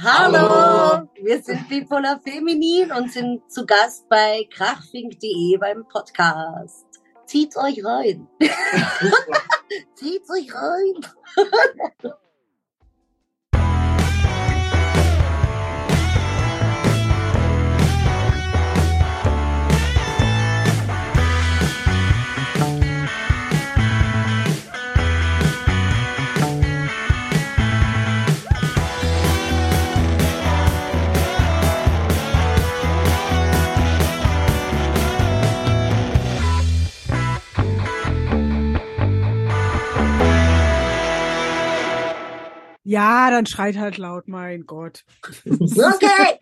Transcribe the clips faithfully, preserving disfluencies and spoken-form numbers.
Hallo, wir sind Bipolar Feminin und sind zu Gast bei krachfink punkt de beim Podcast. Zieht euch rein. Zieht euch rein. Ja, dann schreit halt laut, mein Gott. Okay.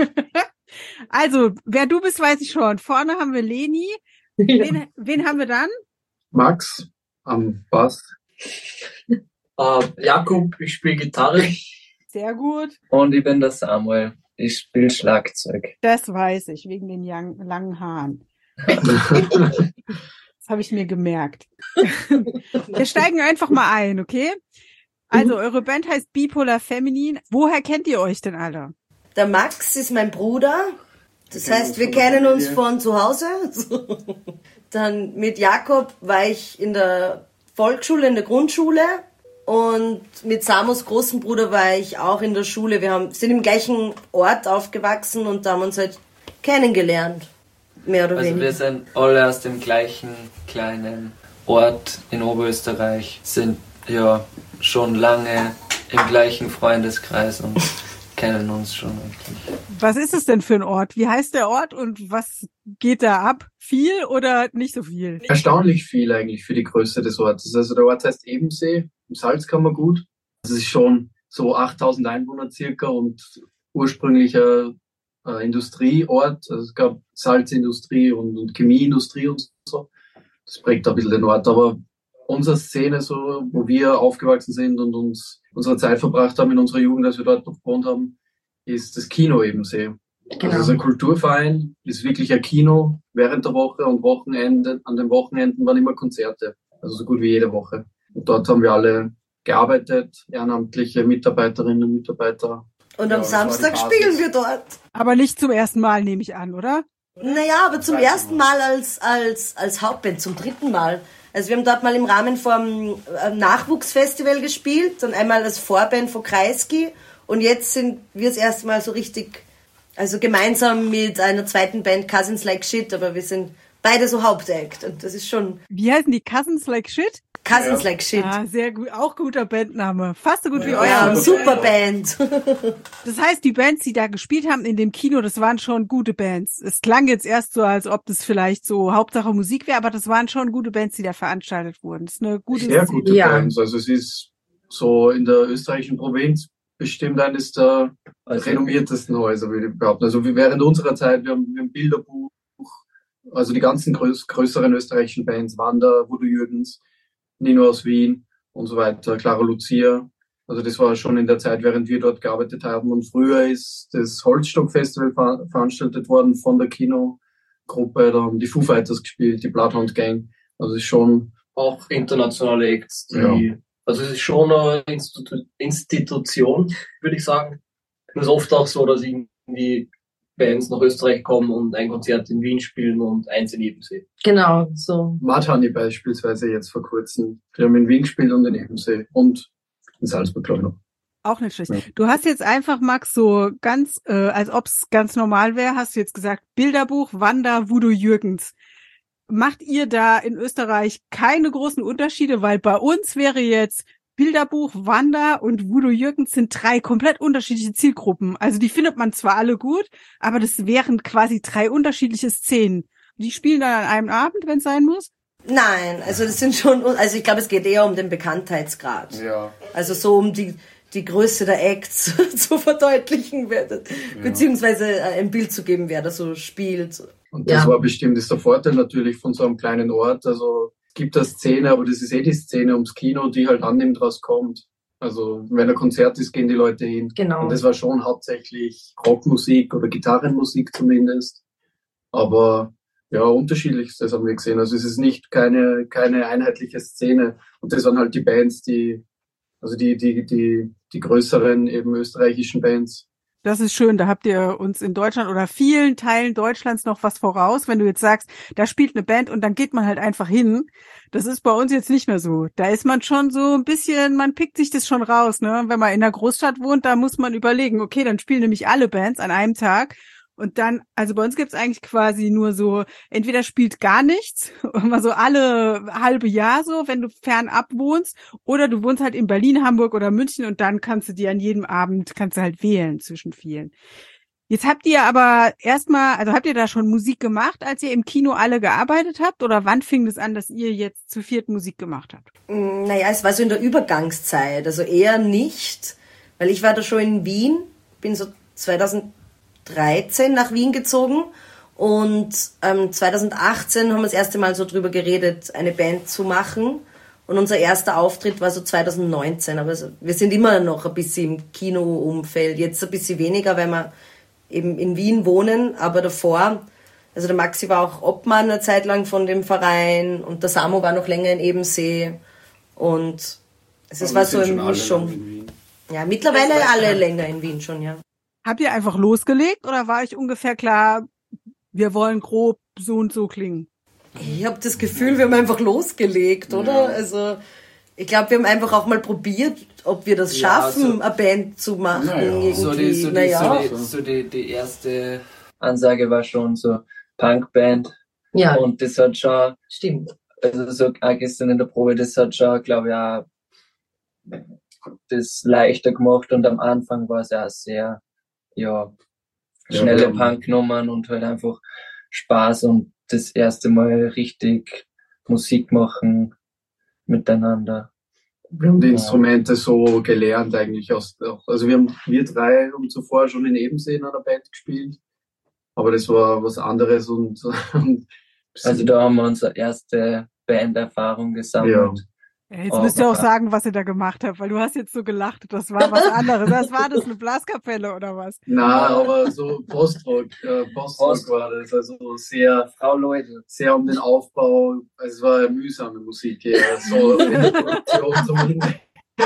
Also, wer du bist, weiß ich schon. Vorne haben wir Leni. Wen, wen haben wir dann? Max am Bass. Uh, Jakob, ich spiele Gitarre. Sehr gut. Und ich bin der Samuel. Ich spiele Schlagzeug. Das weiß ich, wegen den young, langen Haaren. Das habe ich mir gemerkt. Wir steigen einfach mal ein, okay? Also, eure Band heißt Bipolar Feminin. Woher kennt ihr euch denn alle? Der Max ist mein Bruder. Das heißt, wir kennen uns von zu Hause. Dann mit Jakob war ich in der Volksschule, in der Grundschule. Und mit Samus großen Bruder war ich auch in der Schule. Wir haben, sind im gleichen Ort aufgewachsen und da haben uns halt kennengelernt. Mehr oder Also weniger. wir sind alle aus dem gleichen kleinen Ort in Oberösterreich, sind ja schon lange im gleichen Freundeskreis und kennen uns schon eigentlich. Was ist es denn für ein Ort? Wie heißt der Ort und was geht da ab? Viel oder nicht so viel? Erstaunlich viel eigentlich für die Größe des Ortes. Also der Ort heißt Ebensee, im Salzkammergut. Das ist schon so achttausend Einwohner circa und ursprünglicher äh, Industrieort. Also es gab Salzindustrie und, und Chemieindustrie und so. Das prägt ein bisschen den Ort, aber unsere Szene, so, wo wir aufgewachsen sind und uns unsere Zeit verbracht haben in unserer Jugend, als wir dort noch gewohnt haben, ist das Kino Ebensee. Genau. Also es ist ein Kulturverein, ist wirklich ein Kino während der Woche und Wochenende, an den Wochenenden waren immer Konzerte, also so gut wie jede Woche. Und dort haben wir alle gearbeitet, ehrenamtliche Mitarbeiterinnen und Mitarbeiter. Und Ja, am das war die Samstag Basis. spielen wir dort. Aber nicht zum ersten Mal, nehme ich an, oder? Naja, aber zum ersten Mal als, als, als Hauptband, zum dritten Mal. Also wir haben dort mal im Rahmen vom Nachwuchsfestival gespielt, dann einmal als Vorband von Kreisky und jetzt sind wir das erste Mal so richtig, also gemeinsam mit einer zweiten Band Cousins Like Shit, aber wir sind beide so Hauptact und das ist schon Wie heißen die? Cousins Like Shit? Cousins Ja. Like Shit. Ah, sehr gut. Auch guter Bandname. Fast so gut wie Ja, euer. Ja, super Band. Das heißt, die Bands, die da gespielt haben in dem Kino, das waren schon gute Bands. Es klang jetzt erst so, als ob das vielleicht so Hauptsache Musik wäre, aber das waren schon gute Bands, die da veranstaltet wurden. Das ist eine gute Sehr gute Ja. Bands. Also es ist so in der österreichischen Provinz bestimmt eines der Also, renommiertesten Häuser, würde ich behaupten. Also wie während unserer Zeit, wir haben, wir haben Bilderbuch, also die ganzen größ größeren österreichischen Bands, Wanda, Voodoo Jürgens, Nino aus Wien und so weiter, Clara Lucia. Also das war schon in der Zeit, während wir dort gearbeitet haben. Und früher ist das Holzstock-Festival ver veranstaltet worden von der Kinogruppe. Da haben die Foo Fighters gespielt, die Bloodhound Gang. Also es ist schon... Auch internationale Acts, die, Ja. also es ist schon eine Institu Institution, würde ich sagen. Es ist oft auch so, dass irgendwie Bands nach Österreich kommen und ein Konzert in Wien spielen und eins in Ebensee. Genau, so. Mudhoney beispielsweise jetzt vor kurzem. Die haben in Wien gespielt und in Ebensee. Und in Salzburg, glaube ich, noch. Auch nicht schlecht. Ja. Du hast jetzt einfach, Max, so ganz, äh, als ob es ganz normal wäre, hast du jetzt gesagt, Bilderbuch, Wanda, Voodoo Jürgens. Macht ihr da in Österreich keine großen Unterschiede? Weil bei uns wäre jetzt Bilderbuch, Wanda und Voodoo Jürgens sind drei komplett unterschiedliche Zielgruppen. Also die findet man zwar alle gut, aber das wären quasi drei unterschiedliche Szenen. Die spielen dann an einem Abend, wenn es sein muss? Nein, also das sind schon, also ich glaube, es geht eher um den Bekanntheitsgrad. Ja. Also so um die, die Größe der Acts zu verdeutlichen, wer das, Ja. beziehungsweise ein Bild zu geben, wer da so spielt. Und das Ja. war bestimmt, ist der Vorteil natürlich von so einem kleinen Ort. Also es gibt eine Szene, aber das ist eh die Szene ums Kino, die halt annimmt, was kommt. Also wenn ein Konzert ist, gehen die Leute hin. Genau. Und das war schon hauptsächlich Rockmusik oder Gitarrenmusik zumindest. Aber ja, unterschiedlichstes haben wir gesehen. Also es ist nicht keine, keine einheitliche Szene. Und das waren halt die Bands, die, also die, die, die, die größeren eben österreichischen Bands, Das ist schön, da habt ihr uns in Deutschland oder vielen Teilen Deutschlands noch was voraus, wenn du jetzt sagst, da spielt eine Band und dann geht man halt einfach hin. Das ist bei uns jetzt nicht mehr so. Da ist man schon so ein bisschen, man pickt sich das schon raus, ne? Wenn man in einer Großstadt wohnt, da muss man überlegen, okay, dann spielen nämlich alle Bands an einem Tag. Und dann, also bei uns gibt's eigentlich quasi nur so, entweder spielt gar nichts, immer so alle halbe Jahr so, wenn du fernab wohnst, oder du wohnst halt in Berlin, Hamburg oder München und dann kannst du dir an jedem Abend, kannst du halt wählen zwischen vielen. Jetzt habt ihr aber erstmal, also habt ihr da schon Musik gemacht, als ihr im Kino alle gearbeitet habt, oder wann fing es an, dass ihr jetzt zu viert Musik gemacht habt? Naja, es war so in der Übergangszeit, also eher nicht, weil ich war da schon in Wien, bin so zweitausenddreizehn nach Wien gezogen und ähm, zweitausendachtzehn haben wir das erste Mal so drüber geredet, eine Band zu machen und unser erster Auftritt war so zweitausendneunzehn, aber so, wir sind immer noch ein bisschen im Kino-Umfeld, jetzt ein bisschen weniger, weil wir eben in Wien wohnen, aber davor, also der Maxi war auch Obmann eine Zeit lang von dem Verein und der Samo war noch länger in Ebensee und es ist, war so eine Mischung. Ja, mittlerweile alle länger in Wien schon, ja. Habt ihr einfach losgelegt oder war euch ungefähr klar, wir wollen grob so und so klingen? Ich habe das Gefühl, wir haben einfach losgelegt, oder? Ja. Also ich glaube, wir haben einfach auch mal probiert, ob wir das schaffen, ja, so eine Band zu machen. Ja, ja. So, die, so, die, ja. so, die, so die, die erste Ansage war schon so Punkband. Ja. Und das hat schon, stimmt. Also so auch gestern in der Probe, das hat schon, glaube ich, auch das leichter gemacht und am Anfang war es auch sehr, ja, schnelle ja, Punknummern und halt einfach Spaß und das erste Mal richtig Musik machen miteinander. Wir haben die Instrumente so gelernt eigentlich aus, also wir haben, wir drei haben zuvor schon in Ebensee in einer Band gespielt, aber das war was anderes und, und also da haben wir unsere erste Banderfahrung gesammelt. Ja. Ja, jetzt müsst ihr auch sagen, was ihr da gemacht habt, weil du hast jetzt so gelacht, das war was anderes. Das war das eine Blaskapelle oder was? Na, aber so Postrock, äh, Postrock Post. war das, also sehr, Frau Leute, sehr um den Aufbau, also es war mühsame Musik, ja, so in der Produktion zumindest.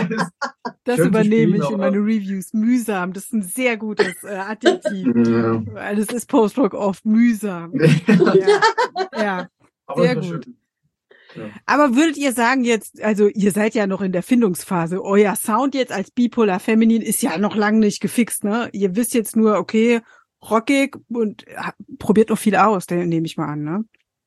Das Schön übernehme spielen, ich in meine Reviews. Mühsam, das ist ein sehr gutes äh, Adjektiv. Ja. Weil es ist Postrock oft mühsam. Ja, ja. Aber sehr gut. Schön. Ja. Aber würdet ihr sagen jetzt, also ihr seid ja noch in der Findungsphase, euer Sound jetzt als Bipolar Feminin ist ja noch lange nicht gefixt, ne? Ihr wisst jetzt nur, okay, rockig und probiert noch viel aus, nehme ich mal an, ne?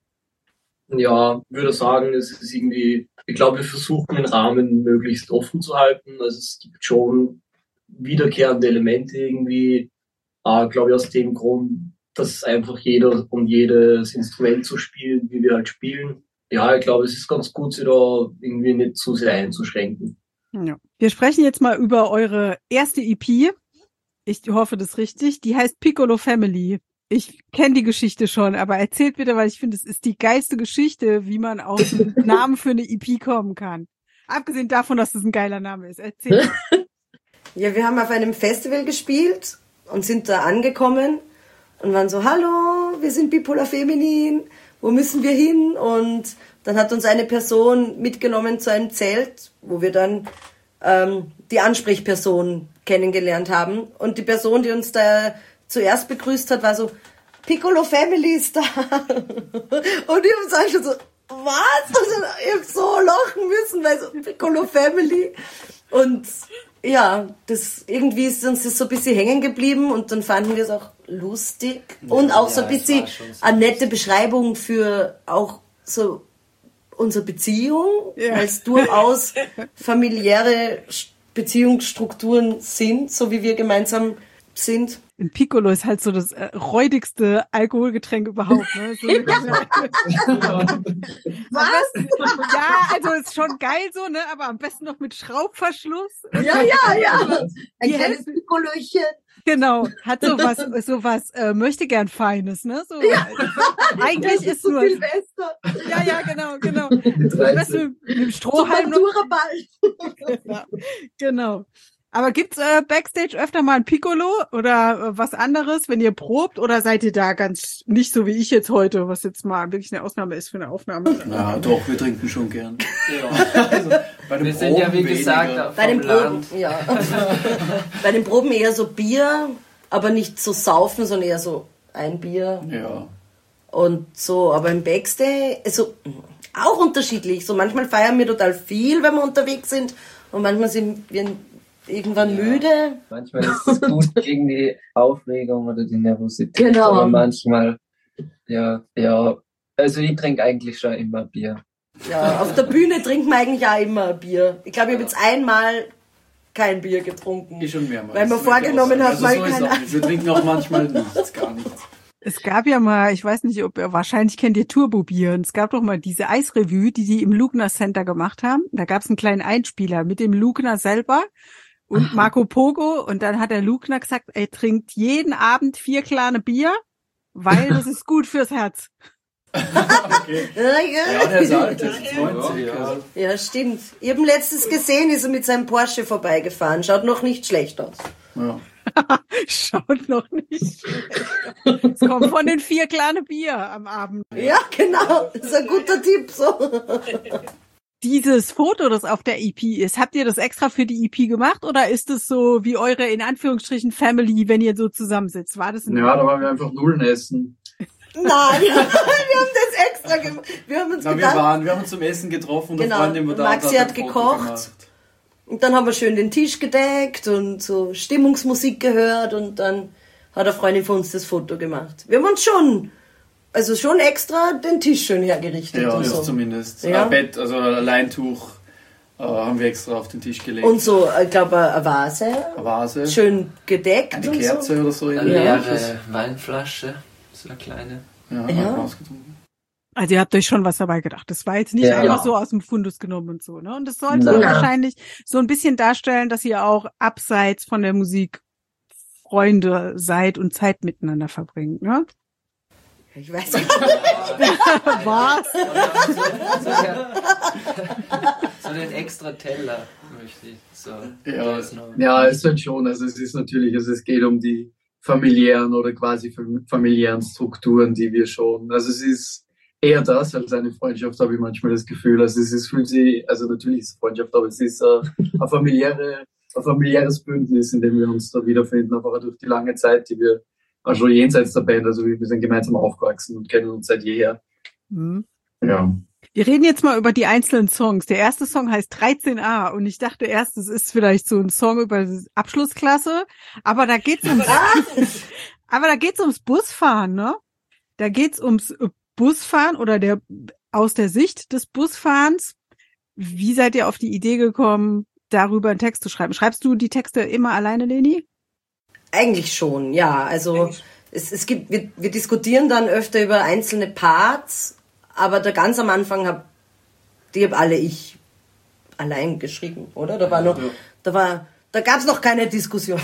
Ja, würde sagen, es ist irgendwie, ich glaube, wir versuchen den Rahmen möglichst offen zu halten. Also es gibt schon wiederkehrende Elemente irgendwie, äh, glaube ich aus dem Grund, dass einfach jeder und jedes Instrument so spielt, wie wir halt spielen. Ja, ich glaube, es ist ganz gut, sie da irgendwie nicht zu sehr einzuschränken. Ja. Wir sprechen jetzt mal über eure erste E P. Ich hoffe, das ist richtig. Die heißt Piccolo Family. Ich kenne die Geschichte schon, aber erzählt bitte, weil ich finde, es ist die geilste Geschichte, wie man auf einen Namen für eine E P kommen kann. Abgesehen davon, dass das ein geiler Name ist. Erzähl mal. Ja, wir haben auf einem Festival gespielt und sind da angekommen und waren so, hallo, wir sind Bipolar Feminin. Wo müssen wir hin? Und dann hat uns eine Person mitgenommen zu einem Zelt, wo wir dann ähm, die Ansprechperson kennengelernt haben. Und die Person, die uns da zuerst begrüßt hat, war so, Piccolo Family ist da. Und ich habe schon so, was? Also, ich habe so lachen müssen, weil so Piccolo Family. Und ja, das irgendwie ist uns das so ein bisschen hängen geblieben und dann fanden wir es auch lustig und auch ja, so ein bisschen so eine nette Beschreibung für auch so unsere Beziehung, ja. Weil es durchaus familiäre Beziehungsstrukturen sind, so wie wir gemeinsam sind. Ein Piccolo ist halt so das äh, räudigste Alkoholgetränk überhaupt. Ne? So was? Ja, also ist schon geil so, ne? Aber am besten noch mit Schraubverschluss. Ja, ja, ja. Ein kleines Piccolochen. Genau, hat sowas, sowas äh, möchte gern Feines, ne? So, ja. Also, eigentlich ist, ist so nur. Silvester. Ja, ja, genau, genau. Mit, mit dem Strohhalm noch. Ja, genau. Aber gibt's äh, Backstage öfter mal ein Piccolo oder äh, was anderes, wenn ihr probt, oder seid ihr da ganz nicht so wie ich jetzt heute, was jetzt mal wirklich eine Ausnahme ist für eine Aufnahme? Ja, doch, wir trinken schon gern. Ja. Also, bei den wir Proben sind ja wie gesagt bei den Proben, ja. Bei den Proben eher so Bier, aber nicht so saufen, sondern eher so ein Bier. Ja. Und so, aber im Backstage, also auch unterschiedlich. So manchmal feiern wir total viel, wenn wir unterwegs sind und manchmal sind wir irgendwann ja. müde. Manchmal ist es gut gegen die Aufregung oder die Nervosität. Genau. Aber manchmal, ja, ja, also ich trinke eigentlich schon immer Bier. Ja, auf der Bühne trinkt man eigentlich auch immer Bier. Ich glaube, ich habe jetzt einmal kein Bier getrunken. Ich schon mehrmals. Weil man vorgenommen hat, also mal so kein Wir trinken auch manchmal nichts, gar nichts. Es gab ja mal, ich weiß nicht, ob ihr, wahrscheinlich kennt ihr Turbo-Bier. Und es gab doch mal diese Eisrevue, die die im Lugner Center gemacht haben. Da gab es einen kleinen Einspieler mit dem Lugner selber und Aha. Marco Pogo. Und dann hat der Lugner gesagt, er trinkt jeden Abend vier kleine Bier, weil das ist gut fürs Herz. Okay. Ja, der ist alt, der ist neunzig. Ja. ja, stimmt. Ich habe ihn letztens gesehen, ist er mit seinem Porsche vorbeigefahren. Schaut noch nicht schlecht aus. Ja. Schaut noch nicht schlecht aus. Es kommt von den vier kleinen Bier am Abend. Ja, genau. Das ist ein guter Tipp. So. Dieses Foto, das auf der E P ist, habt ihr das extra für die E P gemacht oder ist es so wie eure, in Anführungsstrichen, Family, wenn ihr so zusammensitzt? War das ein Ja, da waren wir einfach Nullen essen. Nein, wir haben das extra gemacht. Wir haben uns Na, gedacht, wir waren, wir haben uns zum Essen getroffen und genau, eine Freundin da Maxi hat gekocht. Und dann haben wir schön den Tisch gedeckt und so Stimmungsmusik gehört und dann hat eine Freundin von uns das Foto gemacht. Wir haben uns schon, also schon extra den Tisch schön hergerichtet. Ja, und das so. Zumindest. Ja. Ein Bett, also ein Leintuch äh, haben wir extra auf den Tisch gelegt. Und so, ich glaube, eine Vase. Eine Vase. Schön gedeckt. Eine und Kerze so. oder so. Eine Ja. leere Weinflasche, so eine kleine. Ja, Ja. ausgetrunken. Also ihr habt euch schon was dabei gedacht. Das war jetzt nicht Ja. einfach so aus dem Fundus genommen und so, ne? Und das sollte Ja. wahrscheinlich so ein bisschen darstellen, dass ihr auch abseits von der Musik Freunde seid und Zeit miteinander verbringt, ne? Ich weiß nicht. Was? So den extra Teller möchte ich. So, Ja, da ist noch- ja, es wird schon. Also es ist natürlich, also es geht um die familiären oder quasi fam- familiären Strukturen, die wir schon. Also es ist eher das als eine Freundschaft, habe ich manchmal das Gefühl. Also es ist fühlt sich, also natürlich ist es Freundschaft, aber es ist äh, ein familiäre, ein familiäres Bündnis, in dem wir uns da wiederfinden, einfach durch die lange Zeit, die wir auch schon jenseits der Band, also wir sind gemeinsam aufgewachsen und kennen uns seit jeher. Mhm. Ja. Wir reden jetzt mal über die einzelnen Songs. Der erste Song heißt dreizehn a und ich dachte erst, es ist vielleicht so ein Song über die Abschlussklasse, aber da geht's ums, aber da geht's ums Busfahren, ne? Da geht's ums Busfahren oder der, aus der Sicht des Busfahrens. Wie seid ihr auf die Idee gekommen, darüber einen Text zu schreiben? Schreibst du die Texte immer alleine, Leni? Eigentlich schon, ja. Also es, es gibt, wir, wir diskutieren dann öfter über einzelne Parts, aber da ganz am Anfang hab die hab alle ich allein geschrieben, oder? Da war noch, Ja. da war, da gab's noch keine Diskussion.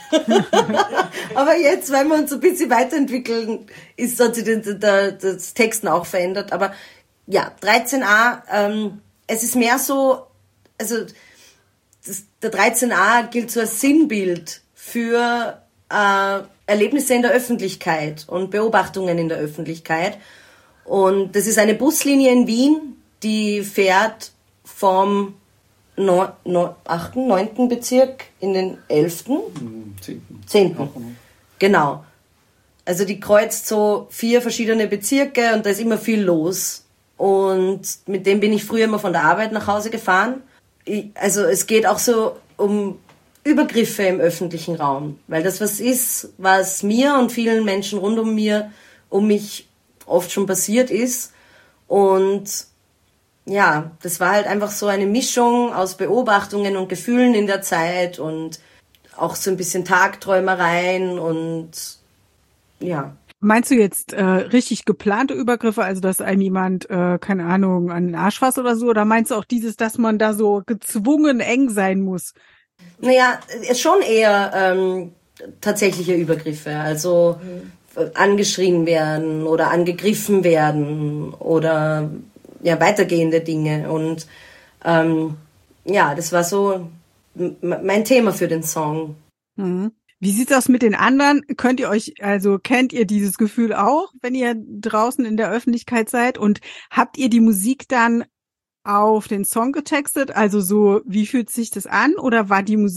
Aber jetzt, weil wir uns ein bisschen weiterentwickeln, ist hat sich das, das, das Texten auch verändert. Aber ja, dreizehn a, ähm, es ist mehr so, also das, der dreizehn a gilt so als Sinnbild für äh, Erlebnisse in der Öffentlichkeit und Beobachtungen in der Öffentlichkeit. Und das ist eine Buslinie in Wien, die fährt vom no, no, achten, neunten Bezirk in den elften Zehnten. zehnten Genau. Also die kreuzt so vier verschiedene Bezirke und da ist immer viel los. Und mit dem bin ich früher immer von der Arbeit nach Hause gefahren. Ich, also es geht auch so um Übergriffe im öffentlichen Raum, weil das was ist, was mir und vielen Menschen rund um mir, um mich oft schon passiert ist. Und ja, das war halt einfach so eine Mischung aus Beobachtungen und Gefühlen in der Zeit und auch so ein bisschen Tagträumereien und ja. Meinst du jetzt äh, richtig geplante Übergriffe, also dass einem jemand, äh, keine Ahnung, an den Arsch fasst oder so? Oder meinst du auch dieses, dass man da so gezwungen eng sein muss? Naja, schon eher ähm, tatsächliche Übergriffe, also mhm. angeschrien werden oder angegriffen werden oder ja weitergehende Dinge. Und ähm, ja, das war so m- mein Thema für den Song. Mhm. Wie sieht's aus mit den anderen? Könnt ihr euch, also kennt ihr dieses Gefühl auch, wenn ihr draußen in der Öffentlichkeit seid? Und habt ihr die Musik dann auf den Song getextet? Also so, wie fühlt sich das an? Oder war die Musik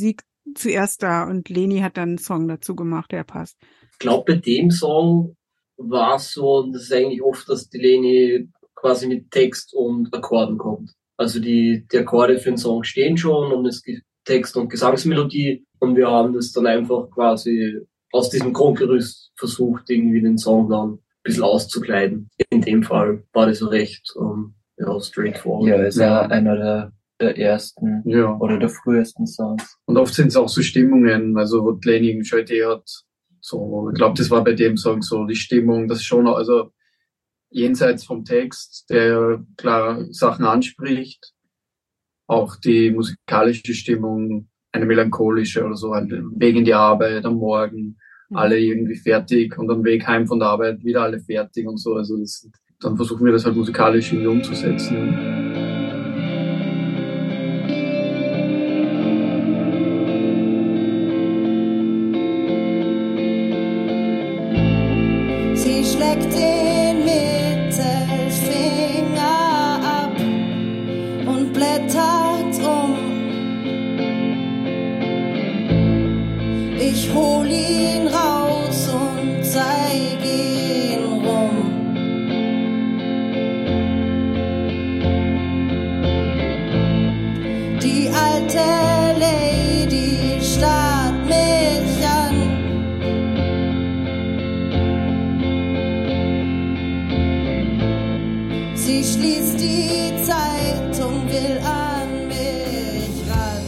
zuerst da und Leni hat dann einen Song dazu gemacht, der passt. Ich glaube, bei dem Song war es so, das ist eigentlich oft, dass die Leni quasi mit Text und Akkorden kommt. Also die, die Akkorde für den Song stehen schon und es gibt Text und Gesangsmelodie und wir haben das dann einfach quasi aus diesem Grundgerüst versucht, irgendwie den Song dann ein bisschen auszukleiden. In dem Fall war das so recht um, ja, straightforward. Ja, ist ja einer der, der ersten Ja. oder der frühesten Songs. Und oft sind es auch so Stimmungen, also wo die Leni schon Idee hat, so, ich glaube, das war bei dem Song so, die Stimmung, das schon, also jenseits vom Text, der klar Sachen anspricht, auch die musikalische Stimmung, eine melancholische oder so, halt Weg in die Arbeit am Morgen, mhm. alle irgendwie fertig und am Weg heim von der Arbeit wieder alle fertig und so, also das, dann versuchen wir das halt musikalisch irgendwie umzusetzen. Schlägt den Mittelfinger ab und blättert um. Ich hol ihn raus und zeig ihn rum. Die alte Lady starrt mich an. Sie schließt die Zeitung, will an mich ran.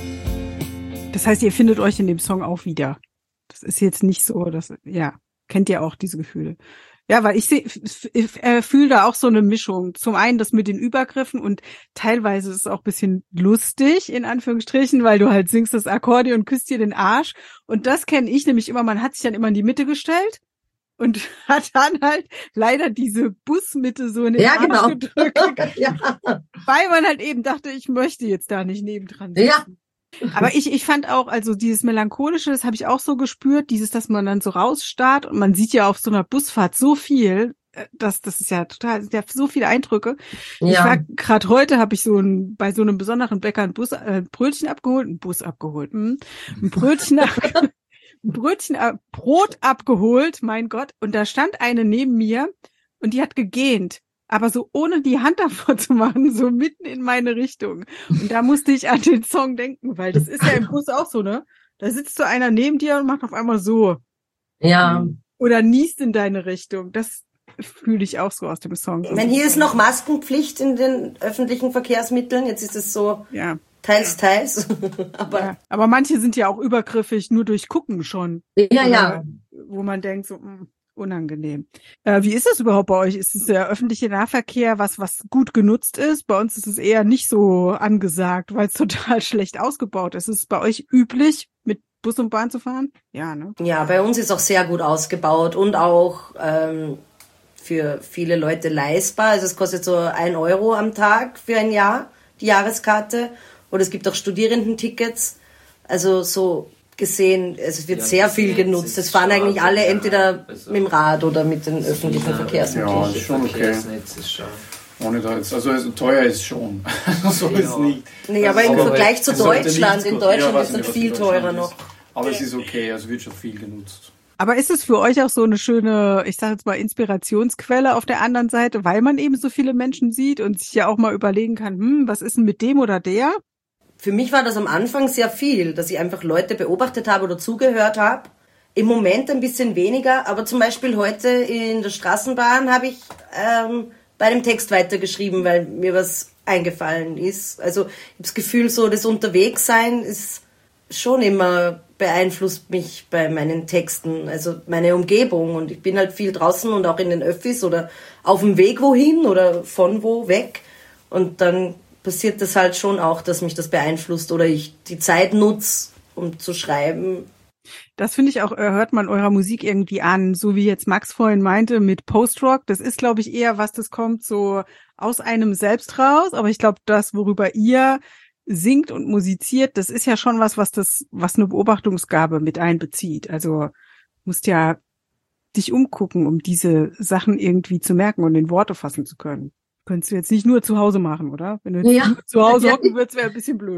Das heißt, ihr findet euch in dem Song auch wieder. Das ist jetzt nicht so, dass, ja, kennt ihr auch diese Gefühle. Ja, weil ich sehe, äh, fühle da auch so eine Mischung. Zum einen das mit den Übergriffen und teilweise ist es auch ein bisschen lustig, in Anführungsstrichen, weil du halt singst das Akkordeon und küsst dir den Arsch. Und das kenne ich nämlich immer, man hat sich dann immer in die Mitte gestellt. Und hat dann halt leider diese Busmitte so in den ja, Arsch genau. gedrückt. Ja. Weil man halt eben dachte, ich möchte jetzt da nicht nebendran sitzen. Ja. Aber ich, ich fand auch, also dieses Melancholische, das habe ich auch so gespürt, dieses, dass man dann so rausstarrt und man sieht ja auf so einer Busfahrt so viel, das, das ist ja total, das sind ja so viele Eindrücke. Ja. Ich war gerade heute, habe ich so ein, bei so einem besonderen Bäcker ein Bus, äh, Brötchen abgeholt, ein Bus abgeholt, hm, ein Brötchen abgeholt. Brötchen, äh, Brot abgeholt, mein Gott, und da stand eine neben mir und die hat gegähnt, aber so ohne die Hand davor zu machen, so mitten in meine Richtung. Und da musste ich an den Song denken, weil das ist ja im Bus auch so, ne? Da sitzt so einer neben dir und macht auf einmal so. Ja. Oder niest in deine Richtung. Das fühle ich auch so aus dem Song. Ich meine, hier ist noch Maskenpflicht in den öffentlichen Verkehrsmitteln, jetzt ist es so... Ja. Teils, teils. aber, ja, aber manche sind ja auch übergriffig nur durch Gucken schon. Ja, ja. Wo man denkt, so mh, unangenehm. Äh, wie ist das überhaupt bei euch? Ist es der öffentliche Nahverkehr was, was gut genutzt ist? Bei uns ist es eher nicht so angesagt, weil es total schlecht ausgebaut ist. Ist es bei euch üblich, mit Bus und Bahn zu fahren? Ja, ne? Ja, bei uns ist auch sehr gut ausgebaut und auch ähm, für viele Leute leistbar. Also es kostet so ein Euro am Tag für ein Jahr, die Jahreskarte. Oder es gibt auch Studierendentickets. Also so gesehen, es wird ja, sehr viel genutzt. Es fahren eigentlich alle entweder also mit dem Rad oder mit den öffentlichen ja, Verkehrsmitteln. Ja, ist schon okay. Ist schon. Ohne da jetzt, also, also teuer ist schon. so ja. ist nicht. Nee, aber, aber im Vergleich zu Deutschland, in Deutschland ja, ist es viel teurer noch. Aber es ist okay, also wird schon viel genutzt. Aber ist es für euch auch so eine schöne, ich sage jetzt mal, Inspirationsquelle auf der anderen Seite, weil man eben so viele Menschen sieht und sich ja auch mal überlegen kann, hm, was ist denn mit dem oder der? Für mich war das am Anfang sehr viel, dass ich einfach Leute beobachtet habe oder zugehört habe. Im Moment ein bisschen weniger, aber zum Beispiel heute in der Straßenbahn habe ich ähm, bei dem Text weitergeschrieben, weil mir was eingefallen ist. Also ich habe das Gefühl, so das Unterwegssein ist schon immer beeinflusst mich bei meinen Texten, also meine Umgebung. Und ich bin halt viel draußen und auch in den Öffis oder auf dem Weg wohin oder von wo weg. Und dann passiert das halt schon auch, dass mich das beeinflusst oder ich die Zeit nutze, um zu schreiben. Das finde ich auch, hört man eurer Musik irgendwie an, so wie jetzt Max vorhin meinte mit Post-Rock. Das ist, glaube ich, eher was, das kommt so aus einem selbst raus. Aber ich glaube, das, worüber ihr singt und musiziert, das ist ja schon was, was das, was eine Beobachtungsgabe mit einbezieht. Also musst ja dich umgucken, um diese Sachen irgendwie zu merken und in Worte fassen zu können. Könntest du jetzt nicht nur zu Hause machen, oder? Wenn du jetzt ja. nur zu Hause hocken würdest, wäre ein bisschen blöd.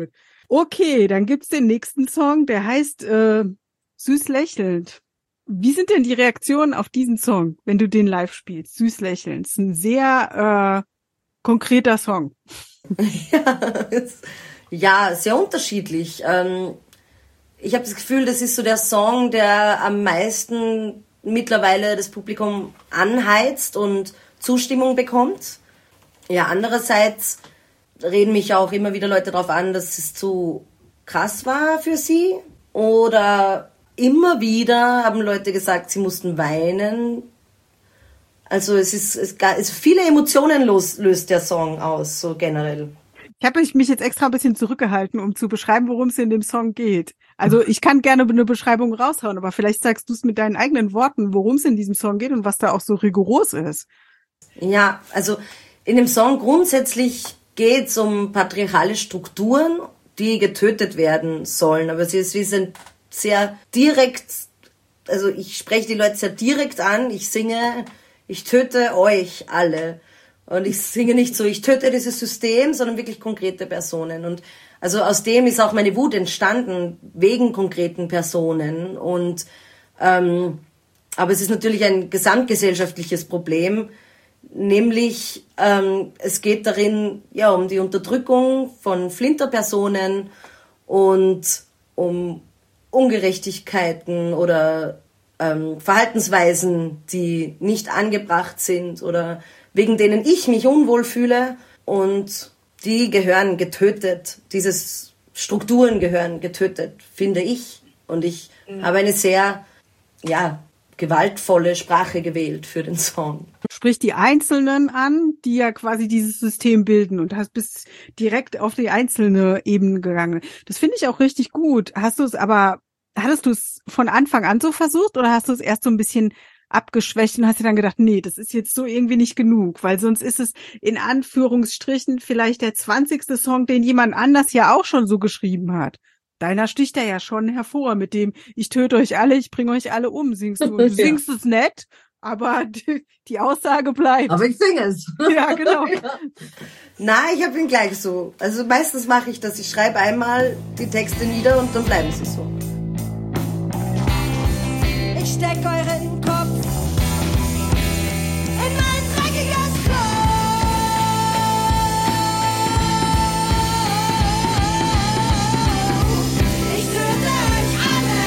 Okay, dann gibt's den nächsten Song, der heißt äh, Süß lächelnd. Wie sind denn die Reaktionen auf diesen Song, wenn du den live spielst? Süß lächelnd. Das ist ein sehr äh, konkreter Song. Ja, ja, sehr unterschiedlich. Ähm, ich habe das Gefühl, das ist so der Song, der am meisten mittlerweile das Publikum anheizt und Zustimmung bekommt. Ja, andererseits reden mich auch immer wieder Leute darauf an, dass es zu krass war für sie. Oder immer wieder haben Leute gesagt, sie mussten weinen. Also es ist, es ist viele Emotionen los, löst der Song aus, so generell. Ich habe mich jetzt extra ein bisschen zurückgehalten, um zu beschreiben, worum es in dem Song geht. Also ich kann gerne eine Beschreibung raushauen, aber vielleicht sagst du es mit deinen eigenen Worten, worum es in diesem Song geht und was da auch so rigoros ist. Ja, also in dem Song grundsätzlich geht es um patriarchale Strukturen, die getötet werden sollen. Aber sie, sie sind sehr direkt, also ich spreche die Leute sehr direkt an. Ich singe, ich töte euch alle. Und ich singe nicht so, ich töte dieses System, sondern wirklich konkrete Personen. Und also aus dem ist auch meine Wut entstanden, wegen konkreten Personen. Und ähm, aber es ist natürlich ein gesamtgesellschaftliches Problem, nämlich ähm, es geht darin ja um die Unterdrückung von Flinterpersonen und um Ungerechtigkeiten oder ähm, Verhaltensweisen, die nicht angebracht sind oder wegen denen ich mich unwohl fühle, und die gehören getötet. Diese Strukturen gehören getötet, finde ich. Und ich mhm. habe eine sehr, ja, gewaltvolle Sprache gewählt für den Song. Sprich die Einzelnen an, die ja quasi dieses System bilden, und hast bis direkt auf die einzelne Ebene gegangen. Das finde ich auch richtig gut. Hast du es aber, hattest du es von Anfang an so versucht oder hast du es erst so ein bisschen abgeschwächt und hast dir dann gedacht, nee, das ist jetzt so irgendwie nicht genug, weil sonst ist es in Anführungsstrichen vielleicht der zwanzigste Song, den jemand anders ja auch schon so geschrieben hat. Deiner sticht er ja schon hervor mit dem, ich töte euch alle, ich bringe euch alle um, singst du. Du ja. singst es nett, aber die, die Aussage bleibt. Aber ich singe es. Ja, genau. Ja. Nein, ich habe ihn gleich so. Also meistens mache ich das, ich schreibe einmal die Texte nieder und dann bleiben sie so. Ich steck euren Kopf in mein dreckiges Klo. Ich töte euch alle.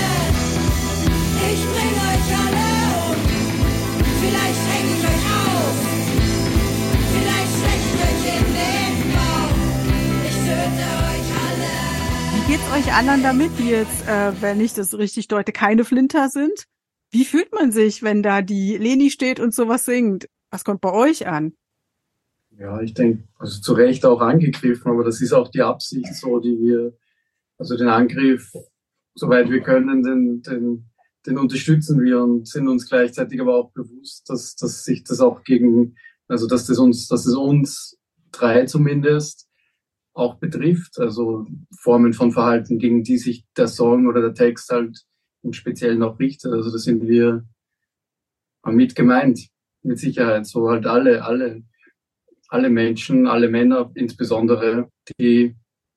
Ich bring euch alle um. Vielleicht häng ich euch auf. Vielleicht steck ich euch in den Bauch. Ich töte euch alle. Wie geht's euch anderen damit, die jetzt, äh, wenn ich das richtig deute, keine Flinter sind? Wie fühlt man sich, wenn da die Leni steht und sowas singt? Was kommt bei euch an? Ja, ich denke, also zu Recht auch angegriffen, aber das ist auch die Absicht so, die wir, also den Angriff, soweit wir können, den, den, den unterstützen wir und sind uns gleichzeitig aber auch bewusst, dass, dass sich das auch gegen, also dass das uns, dass es uns drei zumindest auch betrifft, also Formen von Verhalten, gegen die sich der Song oder der Text halt im Speziellen auch richtet. Also da sind wir mit gemeint, mit Sicherheit. So halt alle, alle, alle Menschen, alle Männer insbesondere, die,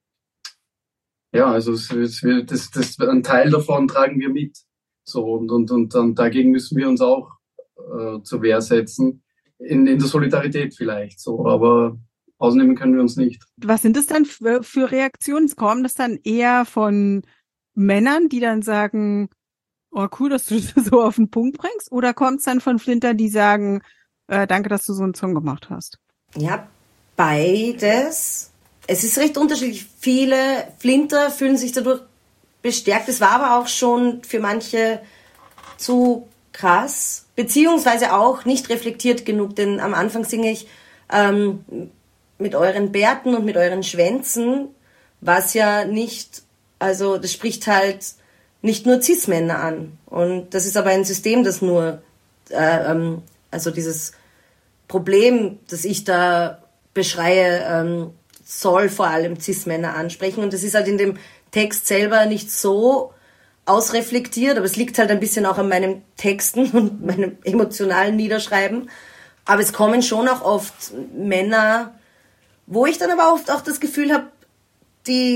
ja, also es, es wird, das, das, ein Teil davon tragen wir mit. So, und, und, und dann dagegen müssen wir uns auch äh, zur Wehr setzen. In, in der Solidarität vielleicht so, aber ausnehmen können wir uns nicht. Was sind das dann für, für Reaktionen? Kommen das dann eher von Männern, die dann sagen, oh cool, dass du das so auf den Punkt bringst? Oder kommt es dann von Flintern, die sagen, äh, danke, dass du so einen Song gemacht hast? Ja, beides. Es ist recht unterschiedlich. Viele Flinter fühlen sich dadurch bestärkt. Es war aber auch schon für manche zu krass, beziehungsweise auch nicht reflektiert genug, denn am Anfang singe ich ähm, mit euren Bärten und mit euren Schwänzen, was ja nicht, also das spricht halt nicht nur Cis-Männer an. Und das ist aber ein System, das nur, äh, ähm, also dieses Problem, das ich da beschreie, ähm, soll vor allem Cis-Männer ansprechen. Und das ist halt in dem Text selber nicht so ausreflektiert, aber es liegt halt ein bisschen auch an meinen Texten und meinem emotionalen Niederschreiben. Aber es kommen schon auch oft Männer, wo ich dann aber oft auch das Gefühl habe, die,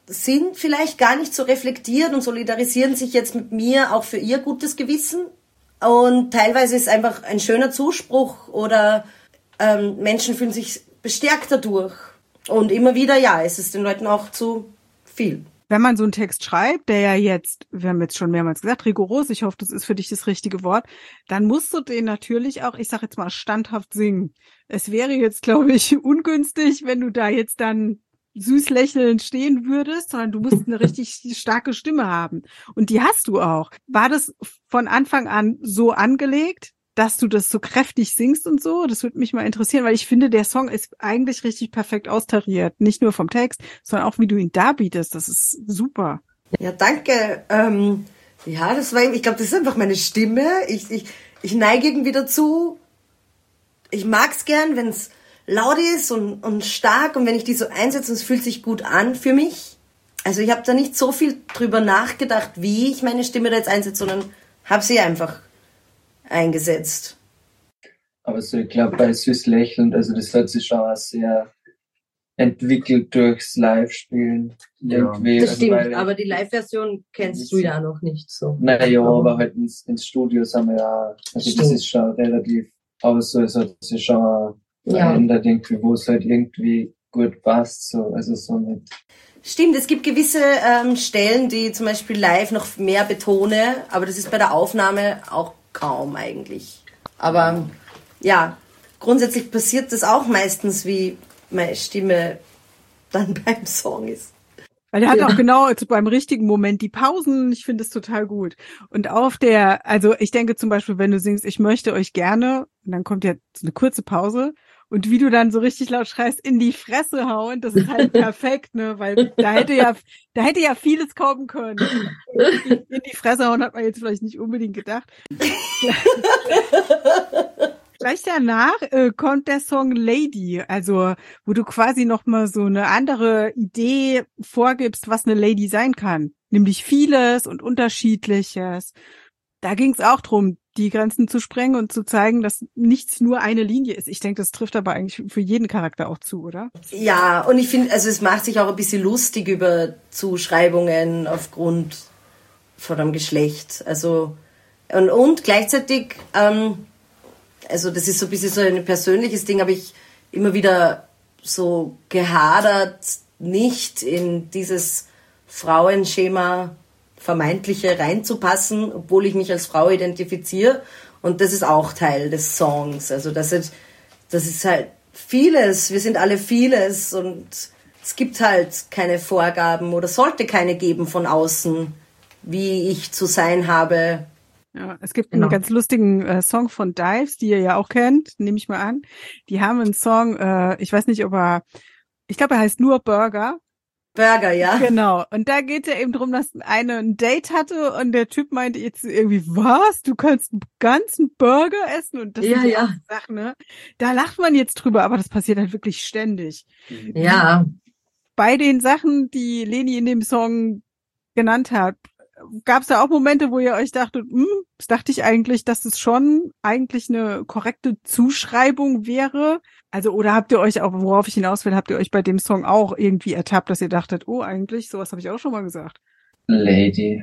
sind vielleicht gar nicht so reflektiert und solidarisieren sich jetzt mit mir auch für ihr gutes Gewissen. Und teilweise ist einfach ein schöner Zuspruch oder ähm, Menschen fühlen sich bestärkt dadurch. Und immer wieder, ja, ist es den Leuten auch zu viel. Wenn man so einen Text schreibt, der ja jetzt, wir haben jetzt schon mehrmals gesagt, rigoros, ich hoffe, das ist für dich das richtige Wort, dann musst du den natürlich auch, ich sag jetzt mal, standhaft singen. Es wäre jetzt, glaube ich, ungünstig, wenn du da jetzt dann süß lächelnd stehen würdest, sondern du musst eine richtig starke Stimme haben. Und die hast du auch. War das von Anfang an so angelegt, dass du das so kräftig singst und so? Das würde mich mal interessieren, weil ich finde, der Song ist eigentlich richtig perfekt austariert. Nicht nur vom Text, sondern auch, wie du ihn darbietest. Das ist super. Ja, danke. Ähm, ja, das war, ich glaube, das ist einfach meine Stimme. Ich, ich, ich neige irgendwie dazu. Ich mag's gern, wenn es laut ist und, und stark und wenn ich die so einsetze und es fühlt sich gut an für mich. Also ich habe da nicht so viel drüber nachgedacht, wie ich meine Stimme da jetzt einsetze, sondern habe sie einfach eingesetzt. Aber so, ich glaube, bei Süß lächelnd, also das hat sich schon auch sehr entwickelt durchs Live-Spielen. Irgendwie. Das also, stimmt, aber die Live-Version kennst du ja noch nicht so. Naja, aber halt ins, ins Studio sind wir ja, also Stimmt. das ist schon relativ, aber so, es hat sich schon Ja. verändert irgendwie, wo es halt irgendwie gut passt, so, also so mit. Stimmt, es gibt gewisse ähm, Stellen, die zum Beispiel live noch mehr betone, aber das ist bei der Aufnahme auch kaum eigentlich. Aber ja, grundsätzlich passiert das auch meistens, wie meine Stimme dann beim Song ist. Weil der hat Ja. auch genau also beim richtigen Moment die Pausen. Ich finde es total gut. Und auf der, also ich denke zum Beispiel, wenn du singst, ich möchte euch gerne, und dann kommt ja so eine kurze Pause. Und wie du dann so richtig laut schreist, in die Fresse hauen, das ist halt perfekt, ne, weil da hätte ja, da hätte ja vieles kommen können. In die Fresse hauen hat man jetzt vielleicht nicht unbedingt gedacht. Gleich danach äh, kommt der Song Lady, also wo du quasi nochmal so eine andere Idee vorgibst, was eine Lady sein kann. Nämlich vieles und Unterschiedliches. Da ging es auch drum, die Grenzen zu sprengen und zu zeigen, dass nichts nur eine Linie ist. Ich denke, das trifft aber eigentlich für jeden Charakter auch zu, oder? Ja, und ich finde, also es macht sich auch ein bisschen lustig über Zuschreibungen aufgrund von dem Geschlecht. Also und, und gleichzeitig, ähm, also das ist so ein bisschen so ein persönliches Ding, habe ich immer wieder so gehadert, nicht in dieses Frauenschema vermeintliche reinzupassen, obwohl ich mich als Frau identifiziere. Und das ist auch Teil des Songs. Also das ist, das ist halt vieles. Wir sind alle vieles und es gibt halt keine Vorgaben oder sollte keine geben von außen, wie ich zu sein habe. Ja, es gibt Genau. einen ganz lustigen äh, Song von Dives, die ihr ja auch kennt, nehme ich mal an. Die haben einen Song, äh, ich weiß nicht, ob er, ich glaube, er heißt nur Burger. Burger, ja. Genau. Und da geht es ja eben drum, dass eine ein Date hatte und der Typ meinte jetzt irgendwie, was? Du kannst einen ganzen Burger essen? Und das Ja, sind ja. auch Sachen, ne? Da lacht man jetzt drüber, aber das passiert halt wirklich ständig. Ja. Bei den Sachen, die Leni in dem Song genannt hat, gab es da auch Momente, wo ihr euch dachtet, hm, das dachte ich eigentlich, dass es schon eigentlich eine korrekte Zuschreibung wäre? Also, oder habt ihr euch auch, worauf ich hinaus will, habt ihr euch bei dem Song auch irgendwie ertappt, dass ihr dachtet, oh, eigentlich, sowas habe ich auch schon mal gesagt. Lady.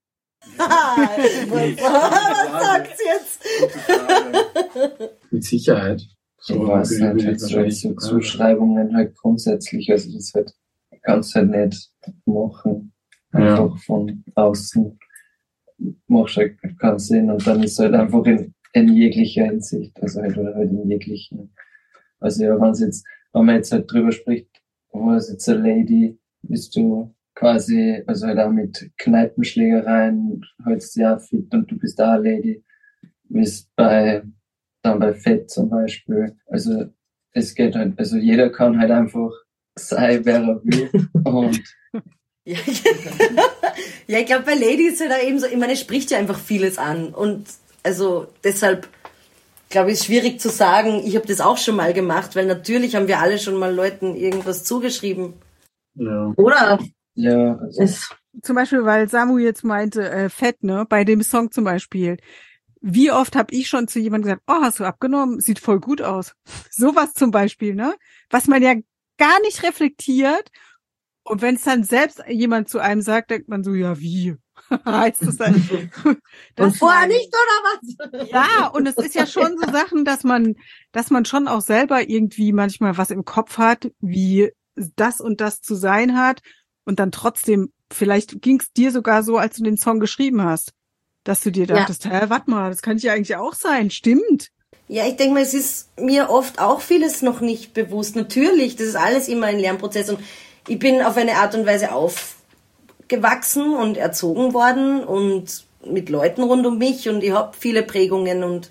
Was sagt's jetzt? Mit Sicherheit. Ich weiß nicht, halt solche Zuschreibungen halt grundsätzlich, also das halt, kannst halt nicht machen. Einfach Ja. von außen machst halt keinen Sinn und dann ist halt einfach in, in jeglicher Hinsicht, also halt, oder halt in jeglichen. Also ja, wenn es jetzt, wenn man jetzt halt drüber spricht, wo ist jetzt eine Lady, bist du quasi, also halt auch mit Kneipenschlägereien, hältst ja fit und du bist da eine Lady, bist bei, dann bei Fett zum Beispiel. Also es geht halt, also jeder kann halt einfach sein, wer er will und Ja, ja, ich glaube, bei Lady ist ja da eben so, ich meine, es spricht ja einfach vieles an. Und also deshalb, glaube ich, ist schwierig zu sagen, ich habe das auch schon mal gemacht, weil natürlich haben wir alle schon mal Leuten irgendwas zugeschrieben. Ja. Oder? ja, also Es, Zum Beispiel, weil Samu jetzt meinte, äh, Fett, ne, bei dem Song zum Beispiel. Wie oft habe ich schon zu jemandem gesagt, oh, hast du abgenommen? Sieht voll gut aus. Sowas zum Beispiel, ne? Was man ja gar nicht reflektiert. Und wenn es dann selbst jemand zu einem sagt, denkt man so, ja, wie? Heißt das dann? Das und vorher meine ich. nicht, oder was? Ja, und es ist ja schon so Sachen, dass man, dass man schon auch selber irgendwie manchmal was im Kopf hat, wie das und das zu sein hat. Und dann trotzdem, vielleicht ging es dir sogar so, als du den Song geschrieben hast, dass du dir dachtest, ja. hä, warte mal, das kann ja eigentlich auch sein, stimmt. Ja, ich denke mal, es ist mir oft auch vieles noch nicht bewusst. Natürlich, das ist alles immer ein Lernprozess und ich bin auf eine Art und Weise aufgewachsen und erzogen worden und mit Leuten rund um mich und ich habe viele Prägungen und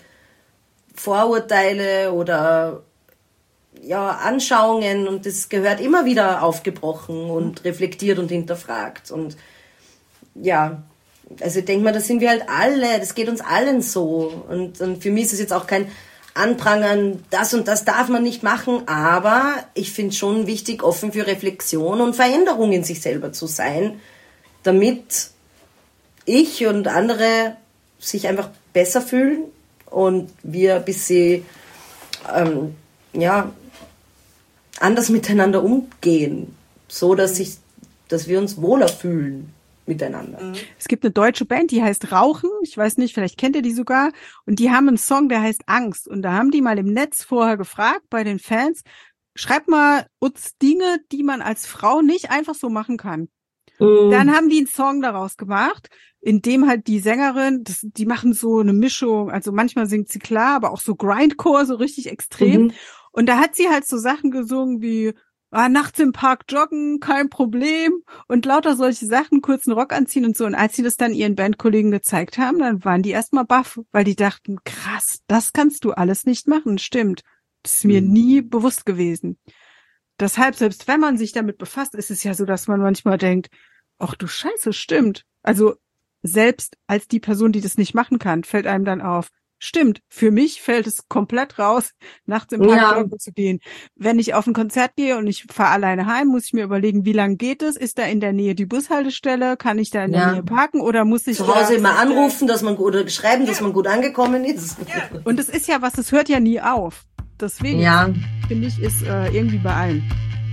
Vorurteile oder ja, Anschauungen und das gehört immer wieder aufgebrochen und reflektiert und hinterfragt und ja, also ich denke mal, das sind wir halt alle, das geht uns allen so und, und für mich ist es jetzt auch kein Anprangern, das und das darf man nicht machen, aber ich finde es schon wichtig, offen für Reflexion und Veränderung in sich selber zu sein, damit ich und andere sich einfach besser fühlen und wir ein bisschen ähm, ja, anders miteinander umgehen, so dass, ich, dass wir uns wohler fühlen miteinander. Es gibt eine deutsche Band, die heißt Rauchen. Ich weiß nicht, vielleicht kennt ihr die sogar. Und die haben einen Song, der heißt Angst. Und da haben die mal im Netz vorher gefragt bei den Fans, schreibt mal uns Dinge, die man als Frau nicht einfach so machen kann. Mhm. Dann haben die einen Song daraus gemacht, in dem halt die Sängerin, das, die machen so eine Mischung, also manchmal singt sie klar, aber auch so Grindcore, so richtig extrem. Mhm. Und da hat sie halt so Sachen gesungen wie Ah, nachts im Park joggen, kein Problem. Und lauter solche Sachen, kurzen Rock anziehen und so. Und als sie das dann ihren Bandkollegen gezeigt haben, dann waren die erstmal baff, weil die dachten, krass, das kannst du alles nicht machen, stimmt. Das ist mir mhm. nie bewusst gewesen. Deshalb, selbst wenn man sich damit befasst, ist es ja so, dass man manchmal denkt, ach du Scheiße, stimmt. Also selbst als die Person, die das nicht machen kann, fällt einem dann auf, stimmt, für mich fällt es komplett raus, nachts im Park Ja. joggen zu gehen. Wenn ich auf ein Konzert gehe und ich fahre alleine heim, muss ich mir überlegen, wie lang geht es? Ist da in der Nähe die Bushaltestelle? Kann ich da in Ja. der Nähe parken? Oder muss ich Zu Hause da immer anrufen, dass man oder schreiben, dass man gut angekommen ist. Und es ist ja was, es hört ja nie auf. Deswegen Ja. finde ich, ist äh, irgendwie bei allen.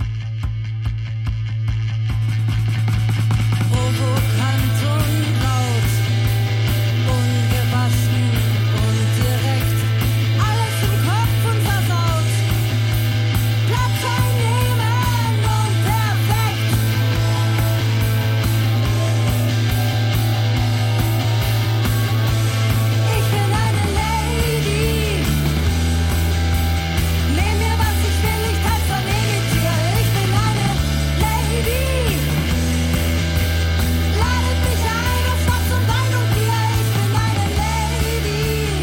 Provokant und laut, ungewaschen und direkt, alles im Kopf und versaut, Platz einnehmen und perfekt. Ich bin eine Lady, nehm mir was ich will, ich tanze am Elitier. Ich bin eine Lady. Ladet mich ein auf Schnaps und Wein und Bier, ich bin eine Lady.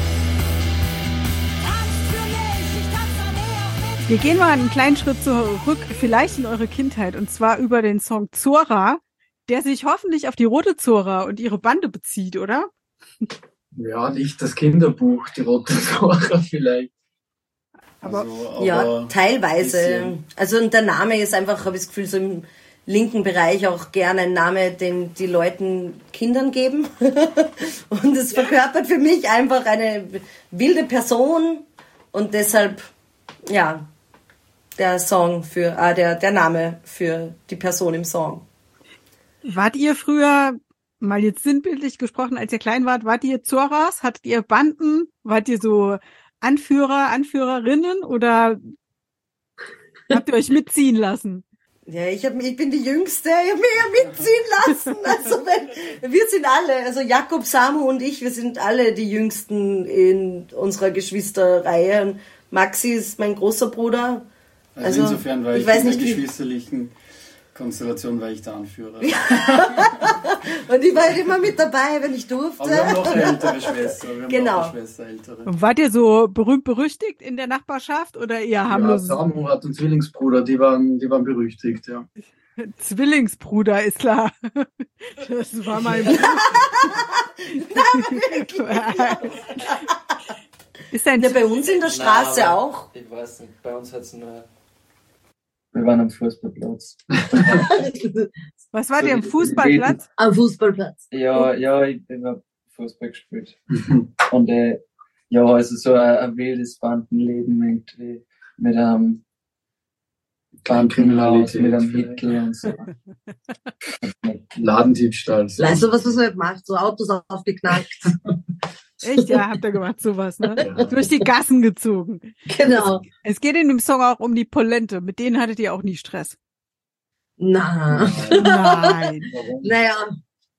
Tanzt für mich, ich tanze am Eh auch mit. Wir gehen mal einen kleinen Schritt zurück, vielleicht in eure Kindheit, und zwar über den Song Zora, der sich hoffentlich auf die Rote Zora und ihre Bande bezieht, oder? Ja, nicht das Kinderbuch, die Rote Zora vielleicht. Aber- Also, Ja, aber teilweise. bisschen. Also und der Name ist einfach, habe ich das Gefühl, so im linken Bereich auch gerne ein Name, den die Leuten Kindern geben. Und es verkörpert für mich einfach eine wilde Person und deshalb, ja, der Song für, ah, der, der Name für die Person im Song. Wart ihr früher, mal jetzt sinnbildlich gesprochen, als ihr klein wart, wart ihr Zoras? Hattet ihr Banden? Wart ihr so Anführer, Anführerinnen oder habt ihr euch mitziehen lassen? Ja, ich, hab, ich bin die Jüngste, ich habe mich ja mitziehen lassen. Also wenn, wir sind alle, also Jakob, Samu und ich, wir sind alle die Jüngsten in unserer Geschwisterreihe. Und Maxi ist mein großer Bruder. Also, Also, insofern war ich ich, weiß in der nicht, wie- geschwisterlichen Konstellation war ich der Anführer. Und ich war halt immer mit dabei, wenn ich durfte. Aber wir haben noch eine ältere Schwester. Wir haben Genau. noch eine Schwester, ältere. Und wart ihr so berühmt berüchtigt in der Nachbarschaft oder eher Ja, harmlos? Samu hat einen Zwillingsbruder, die waren, die waren berüchtigt, ja. Zwillingsbruder, ist klar. Das war mein Ist dein Ja, bei uns in der Straße Nein, aber auch. Ich weiß nicht, bei uns hat es nur. Wir waren am Fußballplatz. Was war dir am Fußballplatz? Am Fußballplatz. Ja, ja, ich bin hab Fußball gespielt. Und äh, ja, also so ein, ein wildes Bandenleben irgendwie mit einem Clankriminalität. Mit einem Mittel und so. Ladendiebstahl. Weißt du, was man so nicht macht? So Autos aufgeknackt. Echt? Ja, habt ihr gemacht, sowas, ne? Ja. Durch die Gassen gezogen. Genau. Es geht in dem Song auch um die Polente. Mit denen hattet ihr auch nie Stress. Na. Nein. Warum? Naja.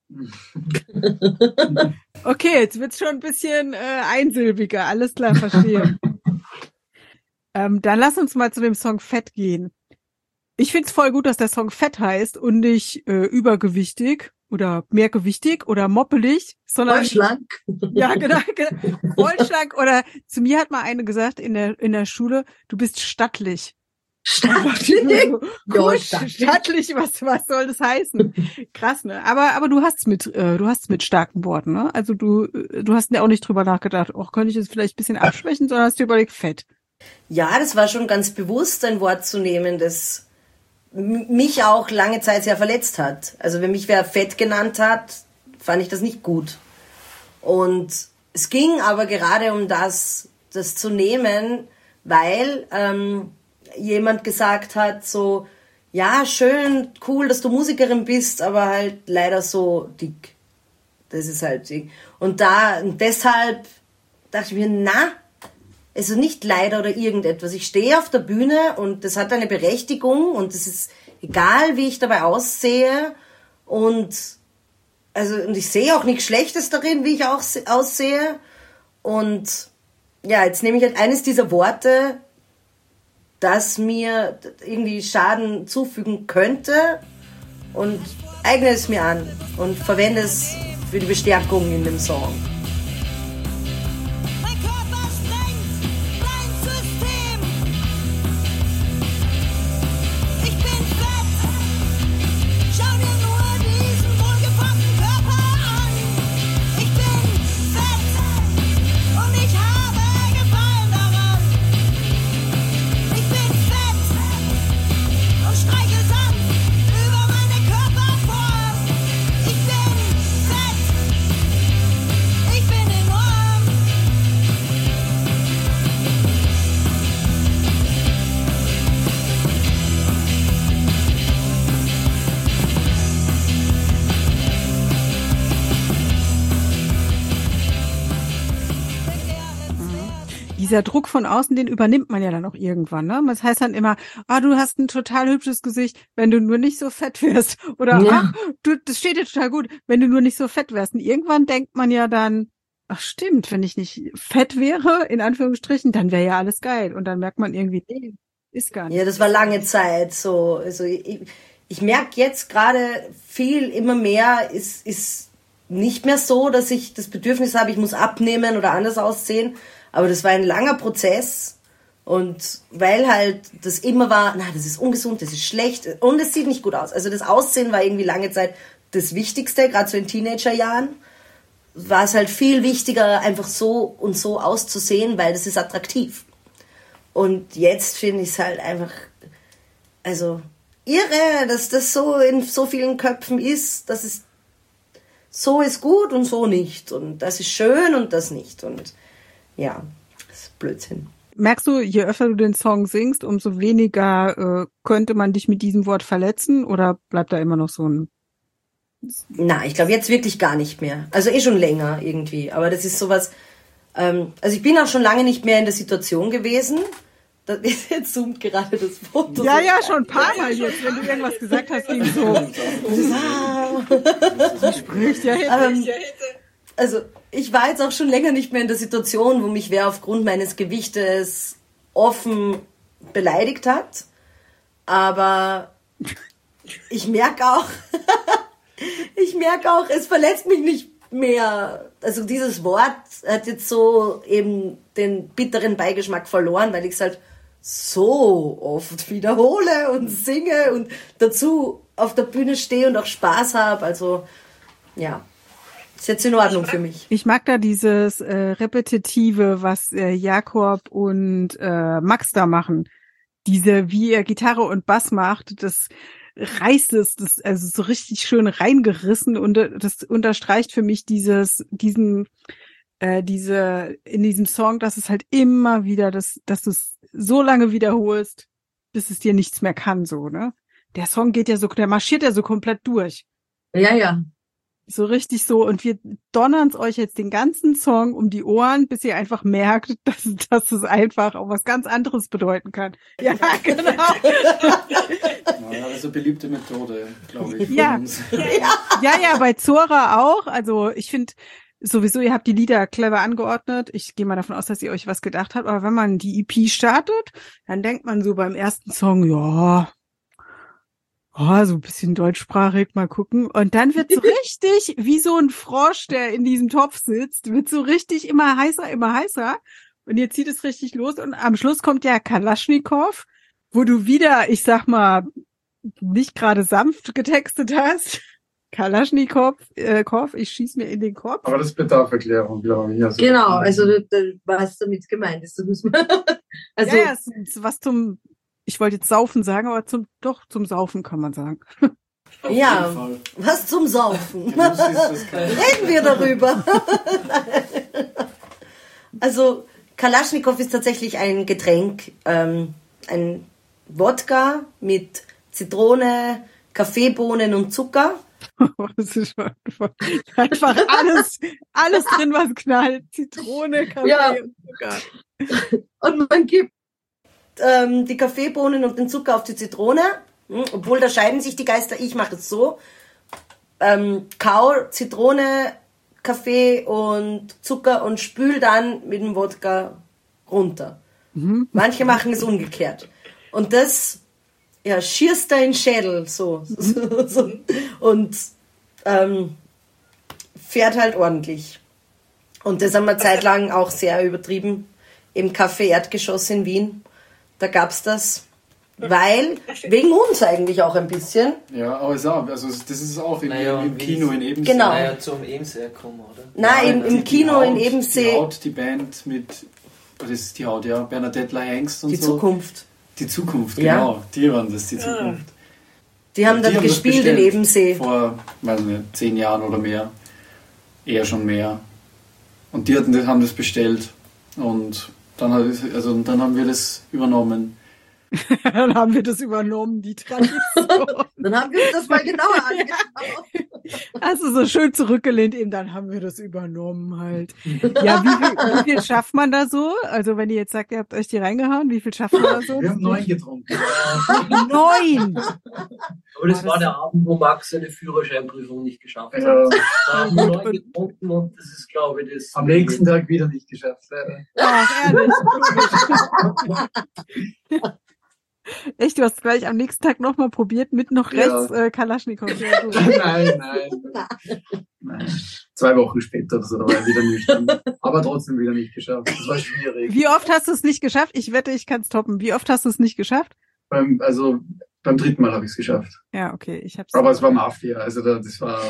Okay, jetzt wird's schon ein bisschen äh, einsilbiger. Alles klar, verstehe. ähm, dann lass uns mal zu dem Song Fett gehen. Ich find's voll gut, dass der Song Fett heißt und nicht äh, übergewichtig oder mehrgewichtig oder moppelig, sondern Voll schlank. ja, genau, genau. Voll schlank. Oder zu mir hat mal eine gesagt in der in der Schule, du bist stattlich. Stattlich. Cool, Ja, stattlich. stattlich, was was soll das heißen? Krass, ne? Aber aber du hast's mit äh, du hast's mit starken Worten, ne? Also du äh, du hast ja auch nicht drüber nachgedacht, oh, könnte ich es vielleicht ein bisschen abschwächen, sondern hast dir überlegt, Fett. Ja, das war schon ganz bewusst, ein Wort zu nehmen, das m- mich auch lange Zeit sehr verletzt hat. Also wenn mich wer fett genannt hat, fand ich das nicht gut. Und es ging aber gerade um das, das zu nehmen, weil ähm, jemand gesagt hat, so, ja, schön, cool, dass du Musikerin bist, aber halt leider so dick. Das ist halt dick. Und da, und deshalb dachte ich mir, na, also nicht leider oder irgendetwas. Ich stehe auf der Bühne und das hat eine Berechtigung und es ist egal, wie ich dabei aussehe und also und ich sehe auch nichts Schlechtes darin, wie ich auch se- aussehe und ja, jetzt nehme ich halt eines dieser Worte, das mir irgendwie Schaden zufügen könnte und eigne es mir an und verwende es für die Bestärkung in dem Song. Mein Körper sprengt dein System. Ich bin fett. Schau dir nur diesen wohlgeformten Körper an. Ich bin fett und ich habe Gefallen daran. Ich bin fett und streiche sanft über meine Körperform. Ich bin fett. Ich bin enorm. Dieser Druck von außen, den übernimmt man ja dann auch irgendwann, ne? Das heißt dann immer, ah, du hast ein total hübsches Gesicht, wenn du nur nicht so fett wärst. Oder, Ja. ah, du, das steht dir total gut, wenn du nur nicht so fett wärst. Und irgendwann denkt man ja dann, ach stimmt, wenn ich nicht fett wäre, in Anführungsstrichen, dann wäre ja alles geil. Und dann merkt man irgendwie, nee, ist gar nicht. Ja, das war lange Zeit so. Also ich, ich merke jetzt gerade viel, immer mehr ist, ist nicht mehr so, dass ich das Bedürfnis habe, ich muss abnehmen oder anders aussehen. Aber das war ein langer Prozess. Und weil halt das immer war, na, das ist ungesund, das ist schlecht und es sieht nicht gut aus. Also das Aussehen war irgendwie lange Zeit das Wichtigste, gerade so in Teenagerjahren. War es halt viel wichtiger, einfach so und so auszusehen, weil das ist attraktiv. Und jetzt finde ich es halt einfach, also irre, dass das so in so vielen Köpfen ist, dass es so ist gut und so nicht. Und das ist schön und das nicht. Und ja, das ist Blödsinn. Merkst du, je öfter du den Song singst, umso weniger äh, könnte man dich mit diesem Wort verletzen? Oder bleibt da immer noch so ein... Na, ich glaube jetzt wirklich gar nicht mehr. Also eh schon länger irgendwie. Aber das ist sowas, ähm, also ich bin auch schon lange nicht mehr in der Situation gewesen. Das ist jetzt zoomt gerade das Foto. Ja, so. ja, schon ein paar Mal jetzt, wenn du irgendwas gesagt hast, ging so. Sie spricht ja Ähm, also ich war jetzt auch schon länger nicht mehr in der Situation, wo mich wer aufgrund meines Gewichtes offen beleidigt hat. Aber ich merke auch, ich merke auch, es verletzt mich nicht mehr. Also dieses Wort hat jetzt so eben den bitteren Beigeschmack verloren, weil ich es halt so oft wiederhole und singe und dazu auf der Bühne stehe und auch Spaß habe. Also ja, ist jetzt in Ordnung für mich. Ich mag da dieses äh, Repetitive, was äh, Jakob und äh, Max da machen. Diese, wie er Gitarre und Bass macht, das reißt es, das also so richtig schön reingerissen und äh, das unterstreicht für mich dieses, diesen, äh, diese in diesem Song, dass es halt immer wieder, das, dass du es so lange wiederholst, bis es dir nichts mehr kann, so, ne? Der Song geht ja so, der marschiert ja so komplett durch. Ja, ja. So richtig so. Und wir donnern's euch jetzt den ganzen Song um die Ohren, bis ihr einfach merkt, dass, dass es einfach auch was ganz anderes bedeuten kann. Ja, genau. Ja, das ist eine beliebte Methode, glaube ich. Ja. ja, ja, bei Zora auch. Also ich finde sowieso, ihr habt die Lieder clever angeordnet. Ich gehe mal davon aus, dass ihr euch was gedacht habt. Aber wenn man die E P startet, dann denkt man so beim ersten Song, ja, oh, so ein bisschen deutschsprachig, mal gucken. Und dann wird so richtig, wie so ein Frosch, der in diesem Topf sitzt, wird so richtig immer heißer, immer heißer. Und jetzt zieht es richtig los. Und am Schluss kommt ja Kalaschnikow, wo du wieder, ich sag mal, nicht gerade sanft getextet hast. Kalaschnikow, äh, Kopf, ich schieß mir in den Kopf. Aber das bedarf Erklärung, glaube ich. Also, genau, also was damit gemeint ist. Das muss man also, ja, ja, es ist was zum, ich wollte jetzt Saufen sagen, aber zum doch zum Saufen kann man sagen. Auf ja, jeden Fall. was zum Saufen. Genuss ist das Geile. Reden wir darüber. Also Kalaschnikow ist tatsächlich ein Getränk, ähm, ein Wodka mit Zitrone, Kaffeebohnen und Zucker. Das ist schon einfach alles, alles drin, was knallt. Zitrone, Kaffee Ja. und Zucker. Und man gibt ähm, die Kaffeebohnen und den Zucker auf die Zitrone. Hm, obwohl, da scheiden sich die Geister. Ich mache es so. Ähm, kau Zitrone, Kaffee und Zucker und spül dann mit dem Wodka runter. Mhm. Manche machen es umgekehrt. Und das, ja, schierst da in den Schädel, so. so, so. Und ähm, fährt halt ordentlich. Und das haben wir zeitlang auch sehr übertrieben. Im Café Erdgeschoss in Wien, da gab's das. Weil, wegen uns eigentlich auch ein bisschen. Ja, aber es auch, also das ist auch im, Naja, im wie Kino das- in Ebensee. Genau. Naja, zum Emsee kommen, oder? Nein, Ja, im, die- im die Kino in Haut, Ebensee, Die Haut, die Band mit, das ist die Haut, ja, Bernadette Hengst und die so. Zukunft. Die Zukunft, Ja. genau. Die waren das, die Zukunft. Die haben Die dann haben das gespielt in bestellt Ebensee. Vor, weiß nicht, zehn Jahren oder mehr. Eher schon mehr. Und die hatten, haben das bestellt. Und dann, hat es, also, und dann haben wir das übernommen. Dann haben wir das übernommen, die Tradition. Dann haben wir uns das mal genauer angeschaut. Also so schön zurückgelehnt, eben dann haben wir das übernommen halt. Ja, wie viel, wie viel schafft man da so? Also wenn ihr jetzt sagt, ihr habt euch die reingehauen, wie viel schafft man da so? Wir haben neun getrunken. Neun! Aber das war der Abend, wo Max seine Führerscheinprüfung nicht geschafft hat. Ja. Da haben wir neun getrunken und das ist, glaube ich, das. Am nächsten Tag wieder nicht geschafft, leider. Ach, ehrlich. Echt, du hast gleich am nächsten Tag nochmal probiert, mit noch Ja. rechts äh, Kalaschnikow. Ja, gut. Nein, nein. Nein. Zwei Wochen später oder so, da war er wieder nüchtern. Aber trotzdem wieder nicht geschafft. Das war schwierig. Wie oft hast du es nicht geschafft? Ich wette, ich kann es toppen. Wie oft hast du es nicht geschafft? Beim, also beim dritten Mal habe ich es geschafft. Ja, okay, ich hab's. Aber es war Mafia, also da, das war.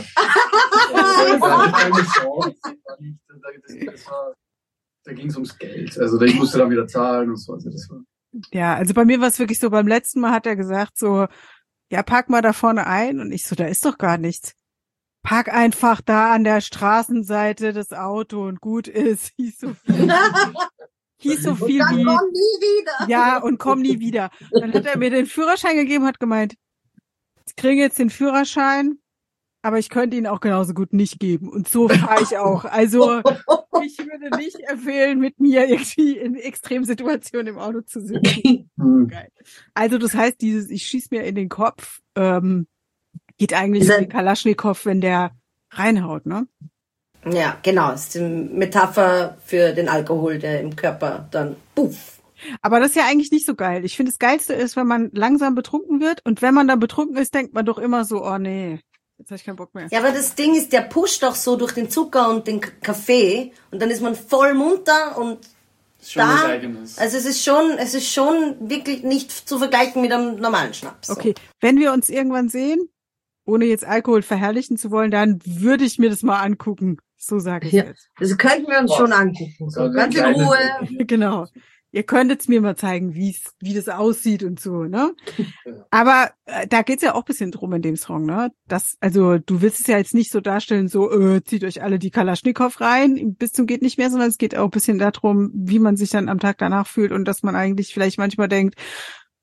das war keine Chance. Das war nicht, das, das war, da ging es ums Geld. Also da, ich musste dann wieder zahlen und so. Also das war. Ja, also bei mir war es wirklich so, beim letzten Mal hat er gesagt so, ja, park mal da vorne ein. Und ich so, da ist doch gar nichts. Park einfach da an der Straßenseite das Auto und gut ist. Hieß so viel, hieß so viel Dann wie, komm nie wieder. ja, und komm nie wieder. Dann hat er mir den Führerschein gegeben, hat gemeint, ich kriege jetzt den Führerschein, aber ich könnte ihn auch genauso gut nicht geben. Und so fahre ich auch. Also ich würde nicht empfehlen, mit mir irgendwie in Extremsituationen im Auto zu sitzen. Hm. Geil. Also das heißt, dieses ich schieß mir in den Kopf ähm, geht eigentlich Ist um ein- den Kalaschnikow, wenn der reinhaut, ne? Ja, genau. Das ist die Metapher für den Alkohol, der im Körper dann puff. Aber das ist ja eigentlich nicht so geil. Ich finde, das Geilste ist, wenn man langsam betrunken wird. Und wenn man dann betrunken ist, denkt man doch immer so, oh nee, jetzt habe ich keinen Bock mehr. Ja, aber das Ding ist, der pusht auch so durch den Zucker und den K- Kaffee und dann ist man voll munter und Das ist schon da, was Eigenes. also es ist schon, es ist schon wirklich nicht zu vergleichen mit einem normalen Schnaps. So. Okay, wenn wir uns irgendwann sehen, ohne jetzt Alkohol verherrlichen zu wollen, dann würde ich mir das mal angucken. So sage ich Ja. jetzt. Das könnten wir uns Was? schon angucken. So, Also ganz in kleine- Ruhe. Genau. Ihr könntet mir mal zeigen, wie's, wie das aussieht und so, ne? Aber äh, da geht's ja auch ein bisschen drum in dem Song, ne? Das, also du willst es ja jetzt nicht so darstellen, so äh, zieht euch alle die Kalaschnikow rein, bis zum geht nicht mehr, sondern es geht auch ein bisschen darum, wie man sich dann am Tag danach fühlt und dass man eigentlich vielleicht manchmal denkt,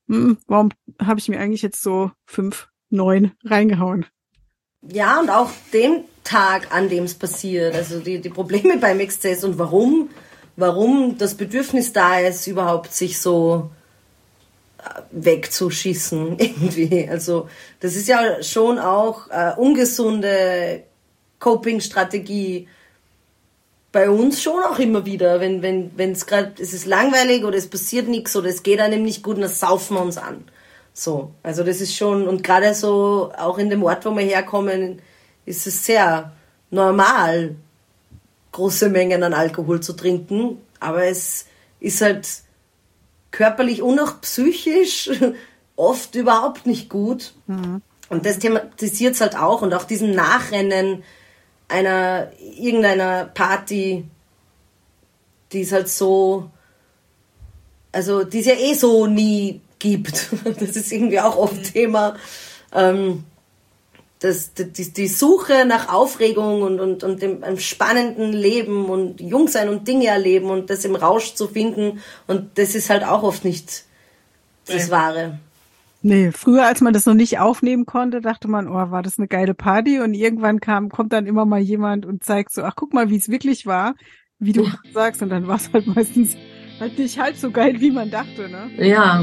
hm, warum habe ich mir eigentlich jetzt so fünf, neun reingehauen? Ja, und auch den Tag, an dem es passiert, also die, die Probleme beim Exzess und warum, warum das Bedürfnis da ist, überhaupt sich so wegzuschießen irgendwie. Also das ist ja schon auch äh, ungesunde Coping-Strategie bei uns schon auch immer wieder, wenn wenn wenn es gerade, es ist langweilig oder es passiert nichts oder es geht einem nicht gut, dann saufen wir uns an. So, also das ist schon, und gerade so auch in dem Ort, wo wir herkommen, ist es sehr normal, große Mengen an Alkohol zu trinken, aber es ist halt körperlich und auch psychisch oft überhaupt nicht gut. Mhm. Und das thematisiert es halt auch, und auch diesen Nachrennen einer, irgendeiner Party, die es halt so, also die es ja eh so nie gibt. Das ist irgendwie auch oft Thema. Ähm, das, die, die Suche nach Aufregung und, und, und dem einem spannenden Leben und Jungsein und Dinge erleben und das im Rausch zu finden. Und das ist halt auch oft nicht das Wahre. Nee, früher, als man das noch nicht aufnehmen konnte, dachte man, oh, war das eine geile Party, und irgendwann kam, kommt dann immer mal jemand und zeigt so, ach, guck mal, wie es wirklich war, wie du sagst, und dann war es halt meistens halt nicht halb so geil, wie man dachte, ne? Ja.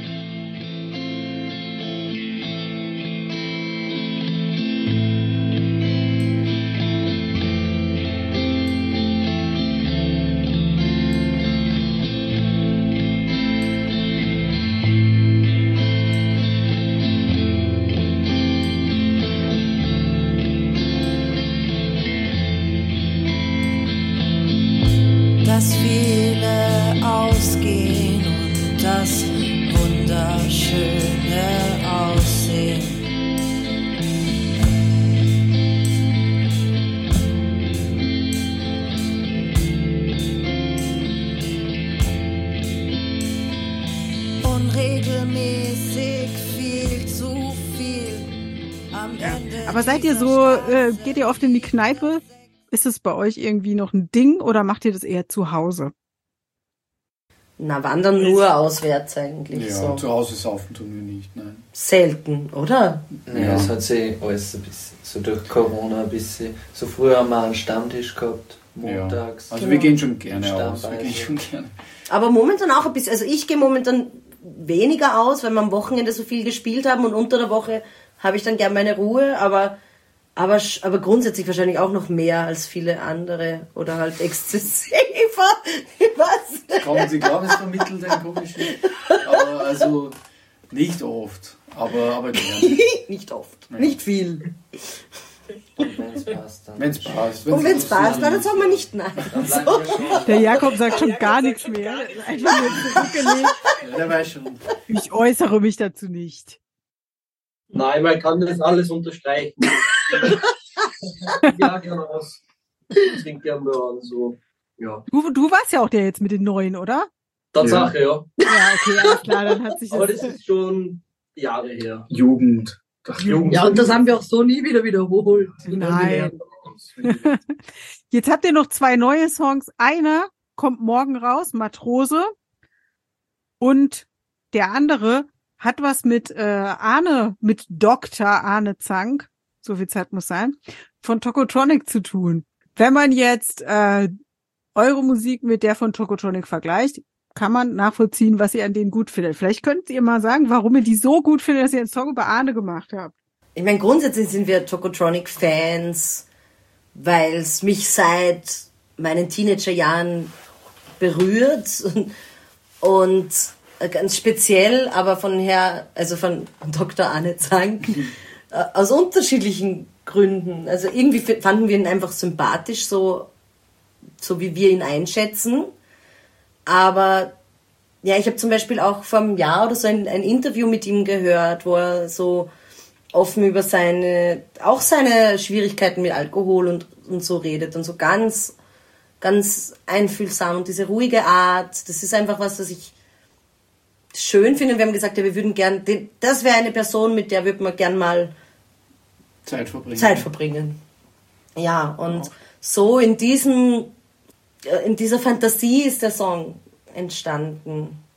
Dass viele ausgehen und das wunderschöne Aussehen. Unregelmäßig, viel zu viel. Am Ende. Aber seid ihr so, äh, geht ihr oft in die Kneipe? Ist es bei euch irgendwie noch ein Ding oder macht ihr das eher zu Hause? Na, wandern nur auswärts eigentlich. Ja, so. zu Hause saufen tun wir nicht, nein. Selten, oder? Ja, ja. Es hat sich alles ein bisschen, so durch Corona ein bisschen, so früher haben wir einen Stammtisch gehabt, montags. Ja. Also genau. wir gehen schon gerne aus, wir gehen schon gerne. Aber momentan auch ein bisschen, also ich gehe momentan weniger aus, weil wir am Wochenende so viel gespielt haben, und unter der Woche habe ich dann gern meine Ruhe, aber Aber, aber grundsätzlich wahrscheinlich auch noch mehr als viele andere oder halt exzessiver. Was? Kommen Sie, glaube ich, vermittelt ein komisches. Aber also nicht oft. Aber, aber gerne. Nicht oft. Ja. Nicht viel. Und wenn es passt, dann. Wenn es passt. Und wenn es passt, dann sagen wir nicht nein. So. Der Jakob sagt schon gar nichts mehr. Einfach nur zurückgelegt. Ja, der weiß schon. Ich äußere mich dazu nicht. Nein, man kann das alles unterstreichen. Ja, genau. Ich trinke gerne Möhren, so. Ja. Du, du warst ja auch der jetzt mit den Neuen, oder? Tatsache, ja. Ja, okay, alles klar, dann hat sich das... Aber das ist schon Jahre her. Jugend. Ach, Jugend. Ja, und das haben wir auch so nie wieder wiederholt. Nein. Jetzt habt ihr noch zwei neue Songs. Einer kommt morgen raus, Matrose. Und der andere hat was mit äh, Arne, mit Doktor Arne Zank, so viel Zeit muss sein, von Tokotronic zu tun. Wenn man jetzt äh, eure Musik mit der von Tokotronic vergleicht, kann man nachvollziehen, was ihr an denen gut findet. Vielleicht könnt ihr mal sagen, warum ihr die so gut findet, dass ihr einen Song über Arne gemacht habt. Ich meine, grundsätzlich sind wir Tokotronic-Fans, weil es mich seit meinen Teenagerjahren berührt und ganz speziell, aber von Herr, also von Doktor Arne Zank, aus unterschiedlichen Gründen. Also irgendwie fanden wir ihn einfach sympathisch, so, so wie wir ihn einschätzen. Aber ja, ich habe zum Beispiel auch vor einem Jahr oder so ein, ein Interview mit ihm gehört, wo er so offen über seine, auch seine Schwierigkeiten mit Alkohol und, und so redet und so ganz, ganz einfühlsam, und diese ruhige Art, das ist einfach was, was ich schön finde. Wir haben gesagt, ja, wir würden gern, das wäre eine Person, mit der würde man gern mal Zeit verbringen. Zeit verbringen. Ja, und wow. so in diesem, in dieser Fantasie ist der Song entstanden.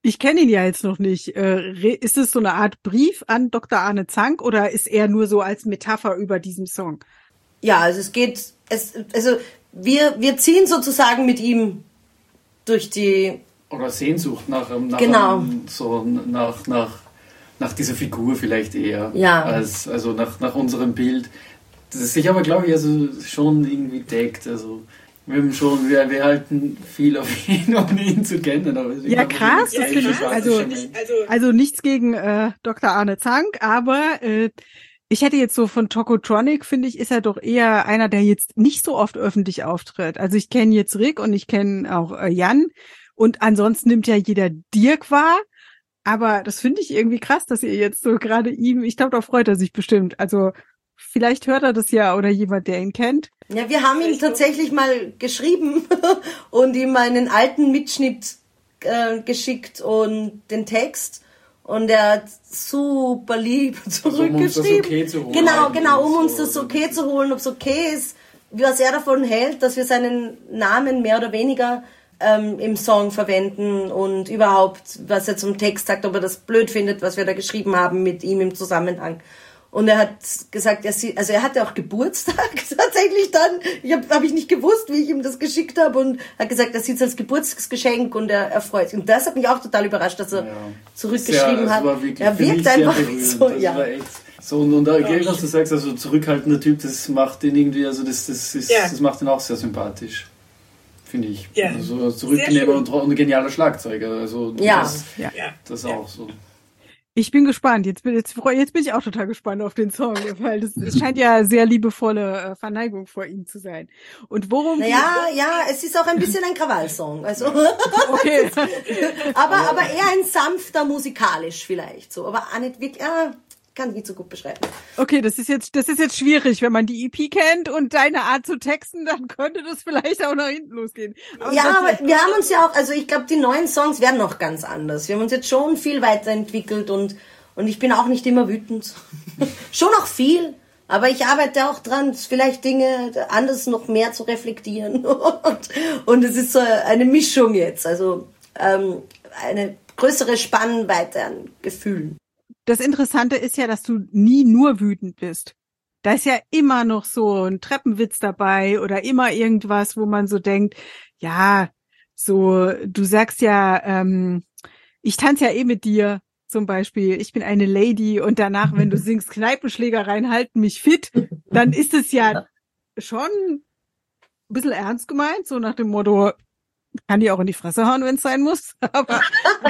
Ich kenne ihn ja jetzt noch nicht. Äh, ist es so eine Art Brief an Doktor Arne Zank oder ist er nur so als Metapher über diesen Song? Ja, also es geht, es, also wir, wir ziehen sozusagen mit ihm durch die... Oder Sehnsucht nach, nach genau. einem, so nach, nach, nach dieser Figur vielleicht eher. Ja. Als, also nach, nach unserem Bild. Das sich aber, glaube ich, also schon irgendwie deckt. Also wir haben schon, wir, wir halten viel auf ihn, ohne ihn zu kennen. Aber ja, krass. Das finde ich, also, also nichts gegen äh, Doktor Arne Zank, aber äh, ich hätte jetzt so von Tokotronic, finde ich, ist er doch eher einer, der jetzt nicht so oft öffentlich auftritt. Also ich kenne jetzt Rick und ich kenne auch äh, Jan und ansonsten nimmt ja jeder Dirk wahr. Aber das finde ich irgendwie krass, dass ihr jetzt so gerade ihm, ich glaube, da freut er sich bestimmt. Also vielleicht hört er das ja oder jemand, der ihn kennt. Ja, wir haben ihm tatsächlich mal geschrieben und ihm einen alten Mitschnitt äh, geschickt und den Text. Und er hat super lieb zurückgeschrieben. Also um uns das okay zu holen. Genau, genau, um uns das okay zu holen, ob es okay ist, was er davon hält, dass wir seinen Namen mehr oder weniger ähm, im Song verwenden und überhaupt, was er zum Text sagt, ob er das blöd findet, was wir da geschrieben haben mit ihm im Zusammenhang. Und er hat gesagt, er sieht, also er hatte auch Geburtstag tatsächlich dann. Ich habe hab ich nicht gewusst, wie ich ihm das geschickt habe und hat gesagt, er sieht es als Geburtstagsgeschenk und er, er freut sich. Und das hat mich auch total überrascht, dass er ja. zurückgeschrieben sehr, hat. Wirklich, er wirkt einfach so, das ja. War echt so und, und da, ja, was du sagst, also zurückhaltender Typ, das macht ihn irgendwie, also das, das ist, ja. das macht ihn auch sehr sympathisch. Finde ich. Ja. Also zurücknehmen und, und ein genialer Schlagzeuger. Also ja. das, ja. das auch so. Ich bin gespannt. Jetzt bin, jetzt, jetzt bin ich auch total gespannt auf den Song, weil das, es scheint ja sehr liebevolle Verneigung vor ihm zu sein. Und worum? Naja, ja, es ist auch ein bisschen ein Krawallsong. Also, okay. aber, aber eher ein sanfter musikalisch vielleicht so. Aber auch nicht wirklich, ah, kann ich nicht so gut beschreiben. Okay, das ist jetzt, das ist jetzt schwierig. Wenn man die E P kennt und deine Art zu texten, dann könnte das vielleicht auch nach hinten losgehen. Aber ja, aber wir haben uns ja auch, also ich glaube, die neuen Songs werden noch ganz anders. Wir haben uns jetzt schon viel weiterentwickelt und, und ich bin auch nicht immer wütend. Schon auch viel. Aber ich arbeite auch dran, vielleicht Dinge anders noch mehr zu reflektieren. Und, und es ist so eine Mischung jetzt. Also, ähm, eine größere Spannweite an Gefühlen. Das Interessante ist ja, dass du nie nur wütend bist. Da ist ja immer noch so ein Treppenwitz dabei oder immer irgendwas, wo man so denkt, ja, so, du sagst ja, ähm, ich tanze ja eh mit dir zum Beispiel, ich bin eine Lady und danach, wenn du singst, Kneipenschlägereien halten mich fit, dann ist es ja schon ein bisschen ernst gemeint, so nach dem Motto, kann die auch in die Fresse hauen, wenn es sein muss. Aber,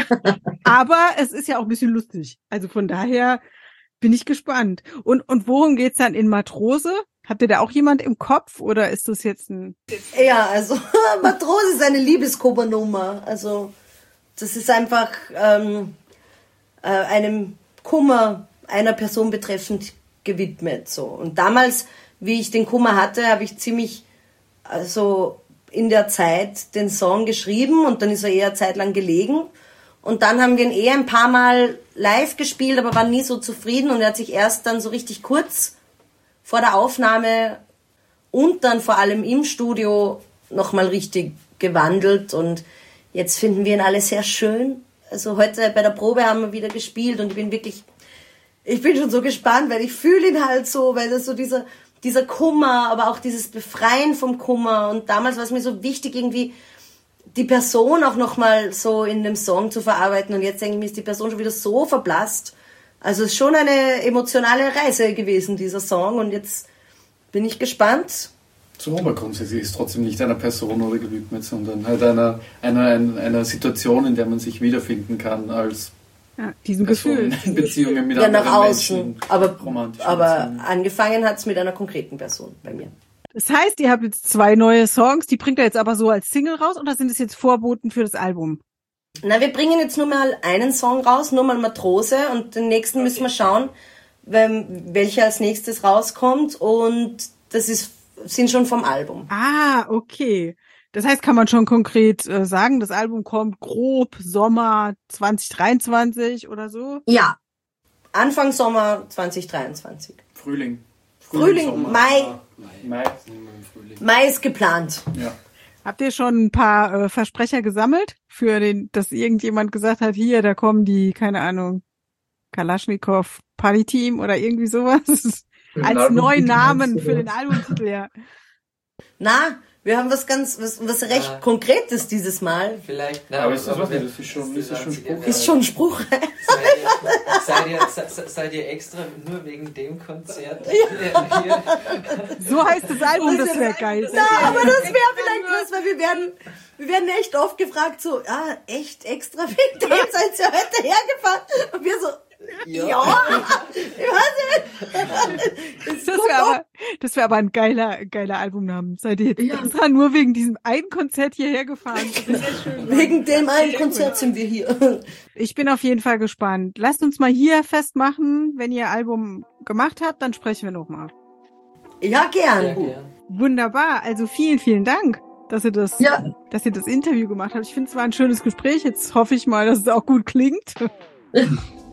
aber es ist ja auch ein bisschen lustig. Also von daher bin ich gespannt. Und, und worum geht's dann in Matrose? Habt ihr da auch jemand im Kopf oder ist das jetzt ein... Ja, also Matrose ist eine Liebeskummernummer. Also das ist einfach ähm, äh, einem Kummer einer Person betreffend gewidmet. So. Und damals, wie ich den Kummer hatte, habe ich ziemlich... also in der Zeit den Song geschrieben und dann ist er eher zeitlang gelegen. Und dann haben wir ihn eher ein paar Mal live gespielt, aber waren nie so zufrieden. Und er hat sich erst dann so richtig kurz vor der Aufnahme und dann vor allem im Studio nochmal richtig gewandelt. Und jetzt finden wir ihn alle sehr schön. Also heute bei der Probe haben wir wieder gespielt und ich bin wirklich, ich bin schon so gespannt, weil ich fühle ihn halt so, weil das so dieser... dieser Kummer, aber auch dieses Befreien vom Kummer. Und damals war es mir so wichtig, irgendwie die Person auch nochmal so in dem Song zu verarbeiten. Und jetzt denke ich mir, ist die Person schon wieder so verblasst. Also es ist schon eine emotionale Reise gewesen, dieser Song. Und jetzt bin ich gespannt. So, man kommt, sie ist trotzdem nicht einer Person oder gewidmet, sondern halt einer, einer, einer, einer Situation, in der man sich wiederfinden kann als ja, diesem Gefühl. In Beziehungen mit ja, anderen nach außen. Menschen. Aber, aber angefangen hat es mit einer konkreten Person bei mir. Das heißt, ihr habt jetzt zwei neue Songs, die bringt ihr jetzt aber so als Single raus oder sind es jetzt Vorboten für das Album? Na, wir bringen jetzt nur mal einen Song raus, nur mal Matrose und den nächsten müssen wir schauen, welcher als nächstes rauskommt und das ist, sind schon vom Album. Ah, okay. Das heißt, kann man schon konkret äh, sagen, das Album kommt grob Sommer zwanzig dreiundzwanzig oder so? Ja, Anfang Sommer zwanzig dreiundzwanzig. Frühling. Frühling, Frühling Mai. Mai. Mai ist geplant. Ja. Habt ihr schon ein paar äh, Versprecher gesammelt, für den, dass irgendjemand gesagt hat, hier, da kommen die, keine Ahnung, Kalaschnikow Party-Team oder irgendwie sowas? Als neuen Namen für den Albumtitel, ja. Na, wir haben was ganz, was, was recht ja. Konkretes dieses Mal. Vielleicht, na, aber ist das was? Das ist schon, ist das schon Spruch. Ist schon Spruch. Seid ihr, seid, seid ihr extra nur wegen dem Konzert ja. hier? So heißt das Album, das wäre geil. Na, aber das wäre vielleicht was, weil wir werden, wir werden echt oft gefragt, so, ah, echt extra wegen dem seid ihr heute hergefahren? Und wir so, ja, ja. Ich weiß nicht. Das wäre aber, das wäre aber ein geiler, geiler Albumname. Seid ihr jetzt ja. extra nur wegen diesem einen Konzert hierher gefahren? Das ist sehr schön. Wegen dem einen Konzert sind wir hier. Ich bin auf jeden Fall gespannt. Lasst uns mal hier festmachen, wenn ihr Album gemacht habt, dann sprechen wir nochmal. Ja, gern. Ja, gern. Wunderbar. Also vielen, vielen Dank, dass ihr das, ja. dass ihr das Interview gemacht habt. Ich finde, es war ein schönes Gespräch. Jetzt hoffe ich mal, dass es auch gut klingt.